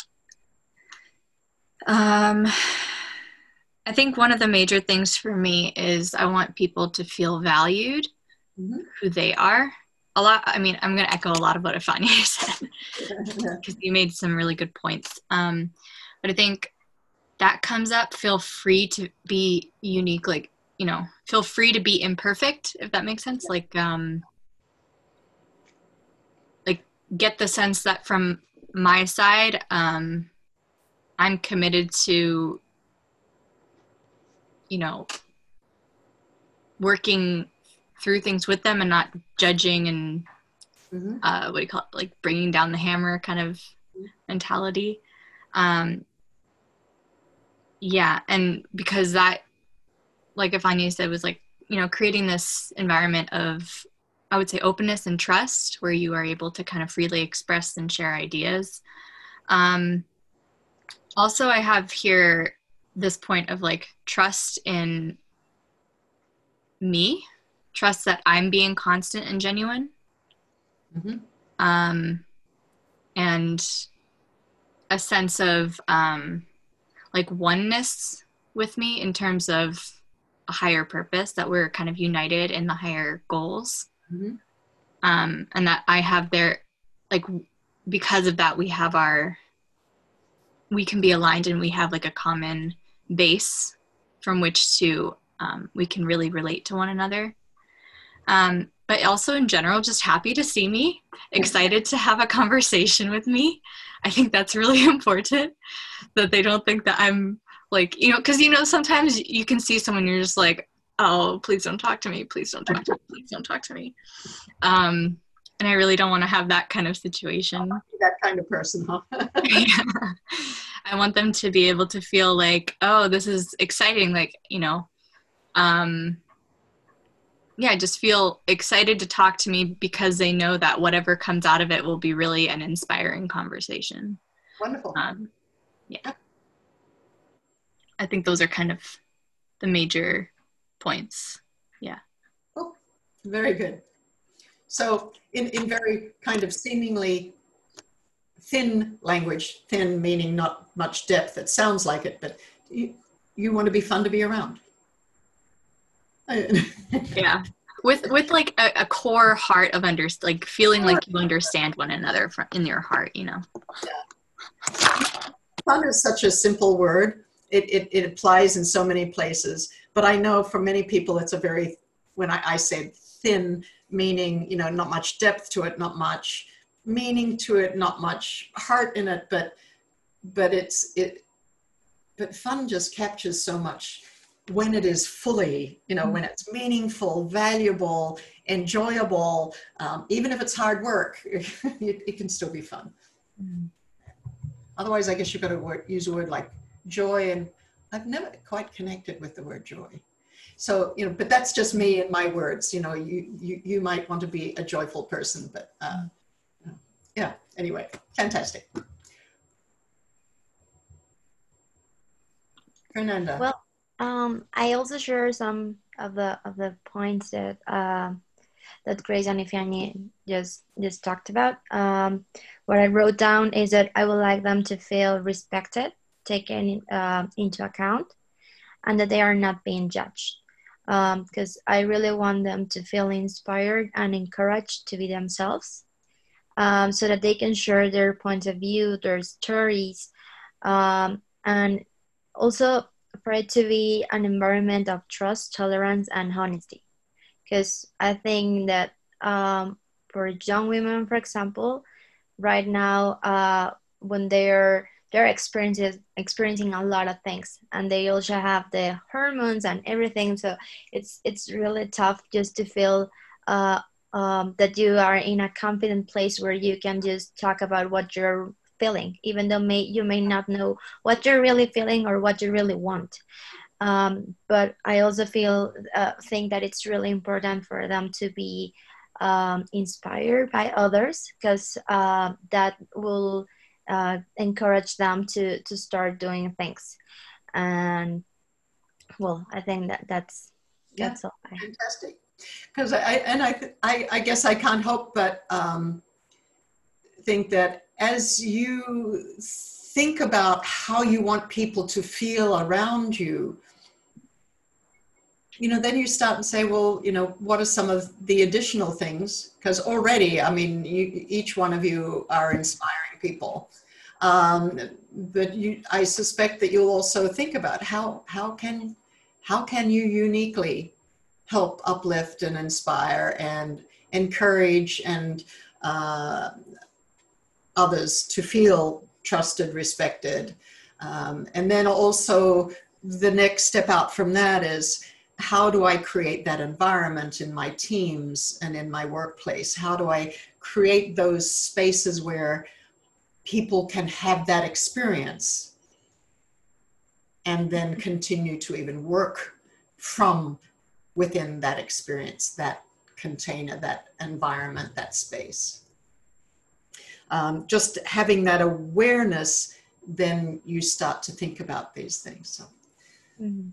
I think one of the major things for me is I want people to feel valued, who they are. I'm going to echo a lot of what Ifeanyi said, because you made some really good points. But I think that comes up, feel free to be unique, feel free to be imperfect, if that makes sense. Get the sense that from my side, I'm committed to, working through things with them and not judging and, what do you call it? Bringing down the hammer kind of mentality. Yeah. And because that, like Ifeanyi said, was creating this environment of, I would say, openness and trust, where you are able to kind of freely express and share ideas. Also, I have here this point of trust in me, trust that I'm being constant and genuine. And a sense of oneness with me in terms of a higher purpose, that we're kind of united in the higher goals. And that I have because of that, we can be aligned, and we have a common base from which to, we can really relate to one another. But also in general, just happy to see me, excited to have a conversation with me. I think that's really important, that they don't think that I'm because, sometimes you can see someone, you're just oh, please don't talk to me. Please don't talk to me. Please don't talk to me. And I really don't want to have that kind of situation. That kind of person, huh? Yeah. I want them to be able to feel oh, this is exciting. Just feel excited to talk to me, because they know that whatever comes out of it will be really an inspiring conversation. Wonderful. Yeah. I think those are kind of the major points. Yeah. Oh, very good. So in very kind of seemingly thin language, thin meaning not much depth, it sounds like it, but you want to be fun to be around. Yeah. With a core heart of feeling like you understand one another in your heart, Yeah. Fun is such a simple word. It applies in so many places, but I know for many people it's when I say thin, meaning, not much depth to it, not much meaning to it, not much heart in it, but fun just captures so much when it is fully, when it's meaningful, valuable, enjoyable, even if it's hard work, it can still be fun. Otherwise, I guess you've got to use a word like joy, and I've never quite connected with the word joy. So, but that's just me and my words. You might want to be a joyful person, but yeah, anyway, fantastic. Fernanda. Well, I also share some of the points that Grace and Ifeanyi just talked about. What I wrote down is that I would like them to feel respected, taken into account, and that they are not being judged. because I really want them to feel inspired and encouraged to be themselves, so that they can share their points of view, their stories, and also for it to be an environment of trust, tolerance, and honesty. Because I think that for young women, for example, right now, when they're experiencing a lot of things, and they also have the hormones and everything, so it's really tough just to feel that you are in a confident place where you can just talk about what you're feeling, even though you may not know what you're really feeling or what you really want. But I also think that it's really important for them to be inspired by others, because that will encourage them to start doing things. And well, I think that's all. Fantastic. Because I guess I can't help but think that as you think about how you want people to feel around you, then you start and say, well, what are some of the additional things? Because already, I mean, each one of you are inspiring people. But I suspect that you'll also think about how can you uniquely help uplift and inspire and encourage and others to feel trusted, respected. And then also the next step out from that is, how do I create that environment in my teams and in my workplace? How do I create those spaces where people can have that experience and then continue to even work from within that experience, that container, that environment, that space? Just having that awareness, then you start to think about these things. So. Mm-hmm.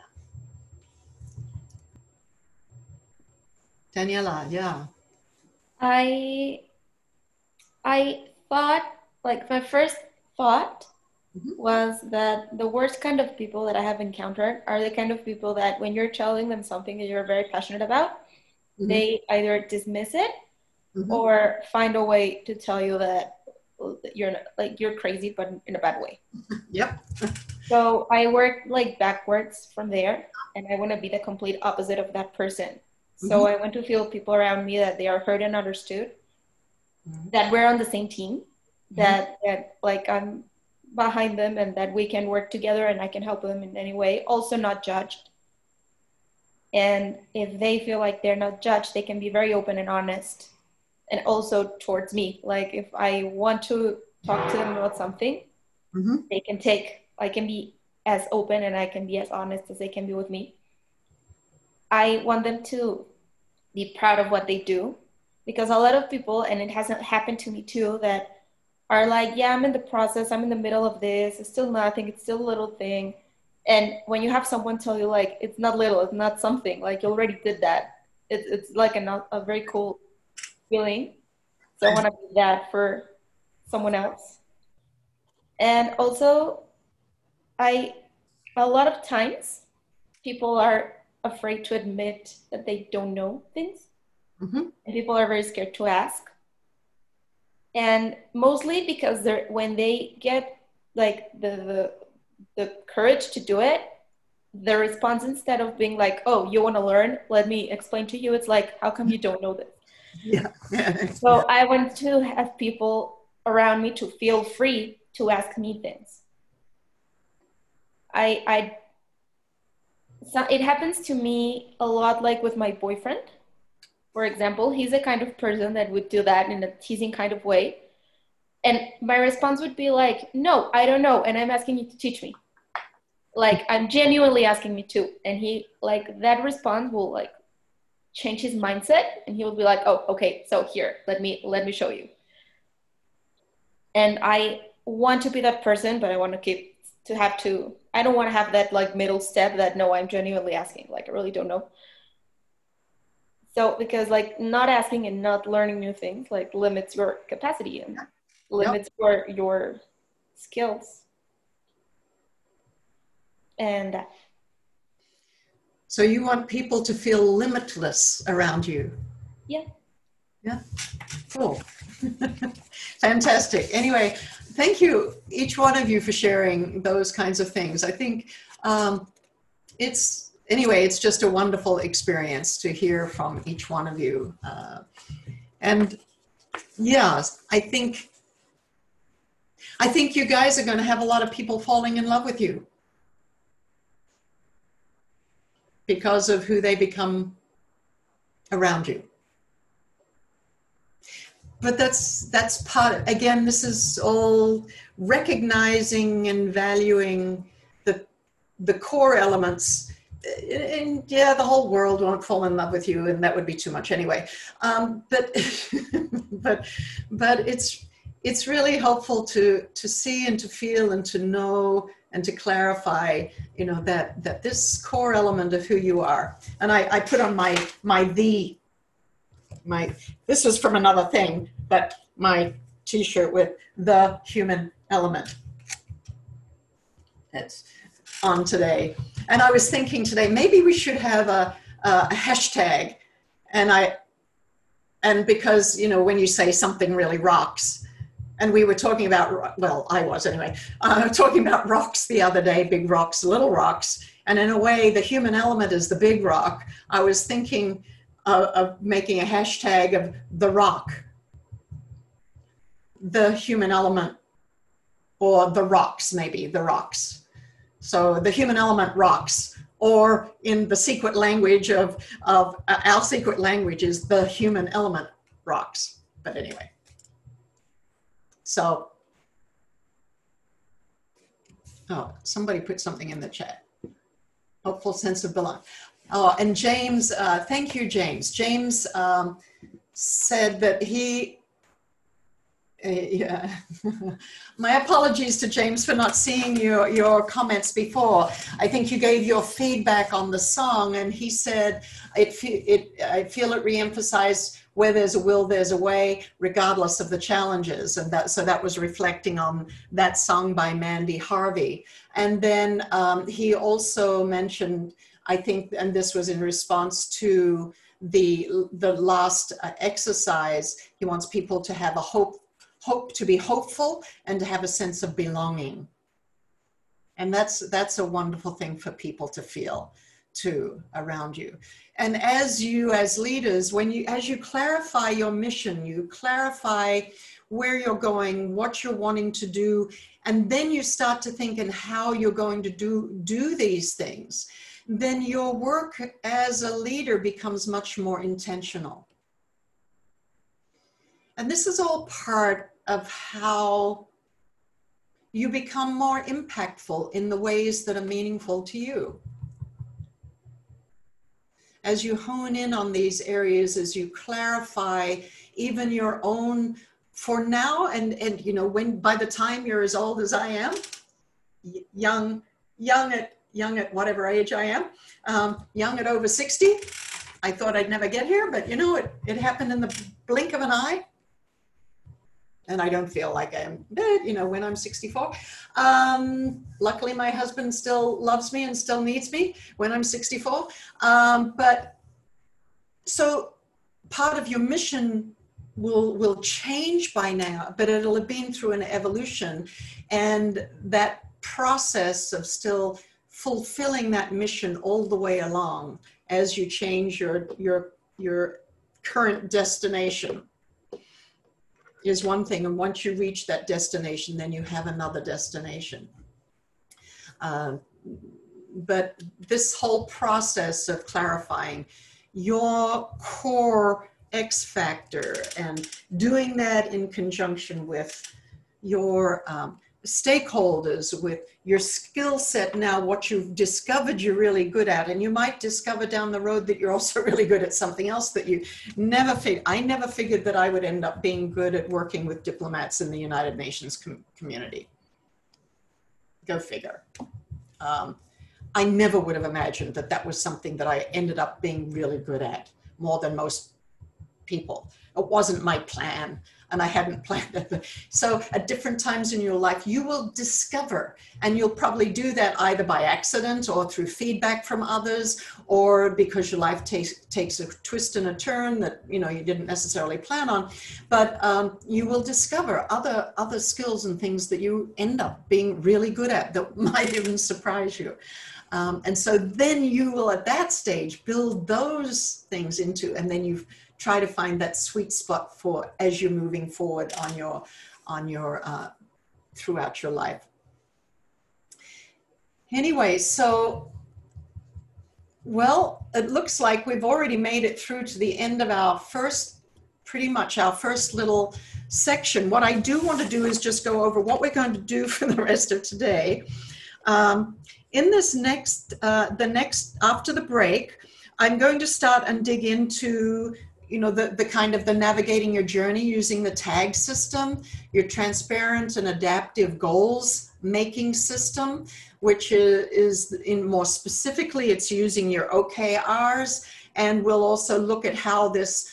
Daniela, yeah. I thought, like, my first thought was that the worst kind of people that I have encountered are the kind of people that when you're telling them something that you're very passionate about, they either dismiss it or find a way to tell you that you're crazy, but in a bad way. Yep. So I work like backwards from there, and I want to be the complete opposite of that person. So I want to feel people around me that they are heard and understood, that we're on the same team, that like I'm behind them, and that we can work together and I can help them in any way, also not judged. And if they feel like they're not judged, they can be very open and honest. And also towards me, like if I want to talk to them about something, they can I can be as open and I can be as honest as they can be with me. I want them to be proud of what they do, because a lot of people, and it hasn't happened to me too, that are like, yeah, I'm in the process, I'm in the middle of this, it's still nothing, it's still a little thing. And when you have someone tell you like, it's not little, it's not something, like you already did that, it's like a very cool feeling. So I want to be that for someone else. And also, a lot of times people are afraid to admit that they don't know things. And people are very scared to ask. And mostly because when they get like the courage to do it, the response, instead of being like, oh, you want to learn, let me explain to you, it's like, how come you don't know this? Yeah. So I want to have people around me to feel free to ask me things. So it happens to me a lot, like with my boyfriend, for example. He's the kind of person that would do that in a teasing kind of way. And my response would be like, no, I don't know. And I'm asking you to teach me. Like, I'm genuinely asking me to. And he, like, that response will like change his mindset. And he will be like, oh, okay, so here, let me show you. And I want to be that person, but I want to I don't want to have that like middle step that, no, I'm genuinely asking, like I really don't know. So because like not asking and not learning new things like limits your capacity and limits your skills. And So you want people to feel limitless around you? Yeah. Yeah. Cool. Fantastic. Anyway, thank you, each one of you, for sharing those kinds of things. I think it's just a wonderful experience to hear from each one of you. And yeah, I think you guys are going to have a lot of people falling in love with you because of who they become around you. But that's part, again, this is all recognizing and valuing the core elements. And yeah, the whole world won't fall in love with you, and that would be too much anyway. But it's really helpful to see and to feel and to know and to clarify, you know, that this core element of who you are. And I put on this was from another thing, but my t-shirt with the human element. It's on today. And I was thinking today, maybe we should have a hashtag. And because, you know, when you say something really rocks, and we were talking about, well, I was anyway, talking about rocks the other day, big rocks, little rocks. And in a way, the human element is the big rock. I was thinking of making a hashtag of the rock, the human element, or the rocks, maybe the rocks. So the human element rocks, or in the secret language of our secret language is the human element rocks. But anyway, so, oh, somebody put something in the chat. Hopeful sense of belonging. Oh, and James, thank you, James. James said that he, yeah. My apologies to James for not seeing your comments before. I think you gave your feedback on the song, and he said, I feel it reemphasized where there's a will, there's a way, regardless of the challenges. And so that was reflecting on that song by Mandy Harvey. And then he also mentioned, I think, and this was in response to the last exercise, he wants people to have a hope to be hopeful and to have a sense of belonging. And that's a wonderful thing for people to feel too around you. And as leaders, as you clarify your mission, you clarify where you're going, what you're wanting to do, and then you start to think in how you're going to do these things, then your work as a leader becomes much more intentional. And this is all part of how you become more impactful in the ways that are meaningful to you. As you hone in on these areas, as you clarify even your own, for now, and you know, when by the time you're as old as I am, young at whatever age I am, young at over 60, I thought I'd never get here, but you know, it happened in the blink of an eye. And I don't feel like I'm dead, you know, when I'm 64. Luckily, my husband still loves me and still needs me when I'm 64. But so part of your mission will change by now, but it'll have been through an evolution. And that process of still fulfilling that mission all the way along as you change your current destination is one thing. And once you reach that destination, then you have another destination. But this whole process of clarifying your core X factor and doing that in conjunction with your stakeholders, with your skill set, now what you've discovered you're really good at, and you might discover down the road that you're also really good at something else that you never figured. I never figured that I would end up being good at working with diplomats in the United Nations community. Go figure. I never would have imagined that that was something that I ended up being really good at, more than most people. It wasn't my plan. and I hadn't planned it. So at different times in your life, you will discover, and you'll probably do that either by accident or through feedback from others, or because your life takes a twist and a turn that, you know, you didn't necessarily plan on. But you will discover other skills and things that you end up being really good at that might even surprise you. And so then you will, at that stage, build those things into, and then you try to find that sweet spot for as you're moving forward on your throughout your life. Anyway, so, well, it looks like we've already made it through to the end of our pretty much our first little section. What I do want to do is just go over what we're going to do for the rest of today. In this next, after the break, I'm going to start and dig into, you know, the kind of the navigating your journey using the TAG system, your transparent and adaptive goals making system, which is in more specifically, it's using your OKRs, and we'll also look at how this,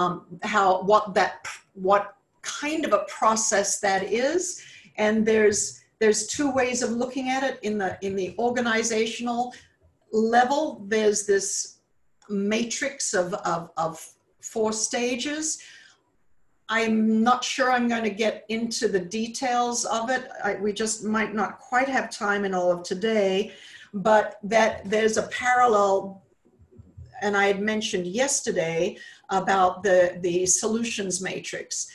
what kind of a process that is, and there's two ways of looking at it. In the organizational level, there's this matrix of 4 stages. I'm not sure I'm going to get into the details of it. We just might not quite have time in all of today, but that there's a parallel, and I had mentioned yesterday about the solutions matrix.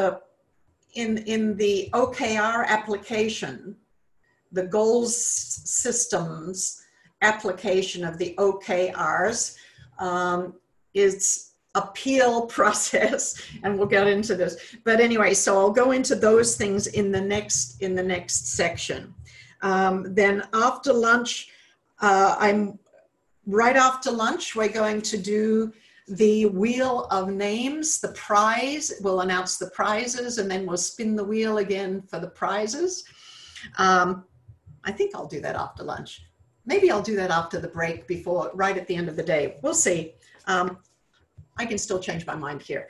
In the OKR application, the goals systems application of the OKRs is appeal process, and we'll get into this. But anyway, so I'll go into those things in the next section. Then after lunch, right after lunch, we're going to do the wheel of names, the prize. We'll announce the prizes, and then we'll spin the wheel again for the prizes. I think I'll do that after lunch. Maybe I'll do that after the break, right at the end of the day. We'll see. I can still change my mind here.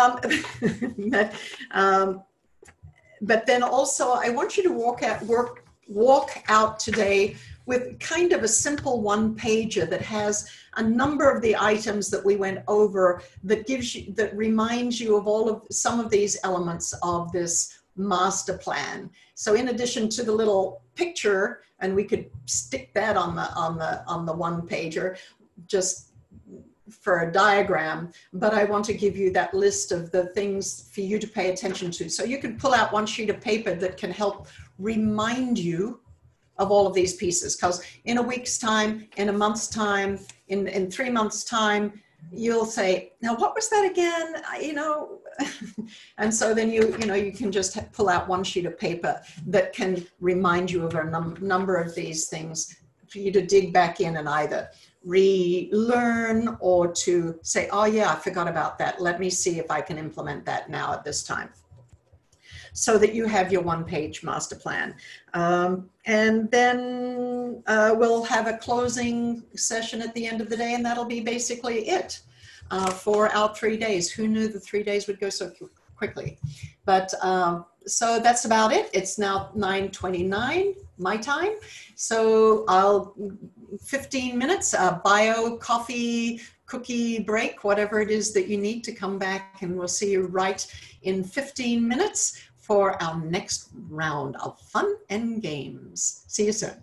But then also, I want you to walk out today with kind of a simple one-pager that has a number of the items that we went over that reminds you of some of these elements of this master plan. So in addition to the little picture, and we could stick that on the one-pager just for a diagram, but I want to give you that list of the things for you to pay attention to. So you can pull out one sheet of paper that can help remind you of all of these pieces, because in a week's time, in a month's time, in 3 months' time, you'll say, now what was that again? You know, and so then you can just pull out one sheet of paper that can remind you of a number of these things for you to dig back in and either relearn or to say, oh yeah, I forgot about that. Let me see if I can implement that now at this time. So that you have your one-page master plan. And then we'll have a closing session at the end of the day, and that'll be basically it for our 3 days. Who knew the 3 days would go so quickly? But so that's about it. It's now 9:29 my time. So 15 minutes, bio, coffee, cookie break, whatever it is that you need to come back, and we'll see you right in 15 minutes for our next round of fun and games. See you soon.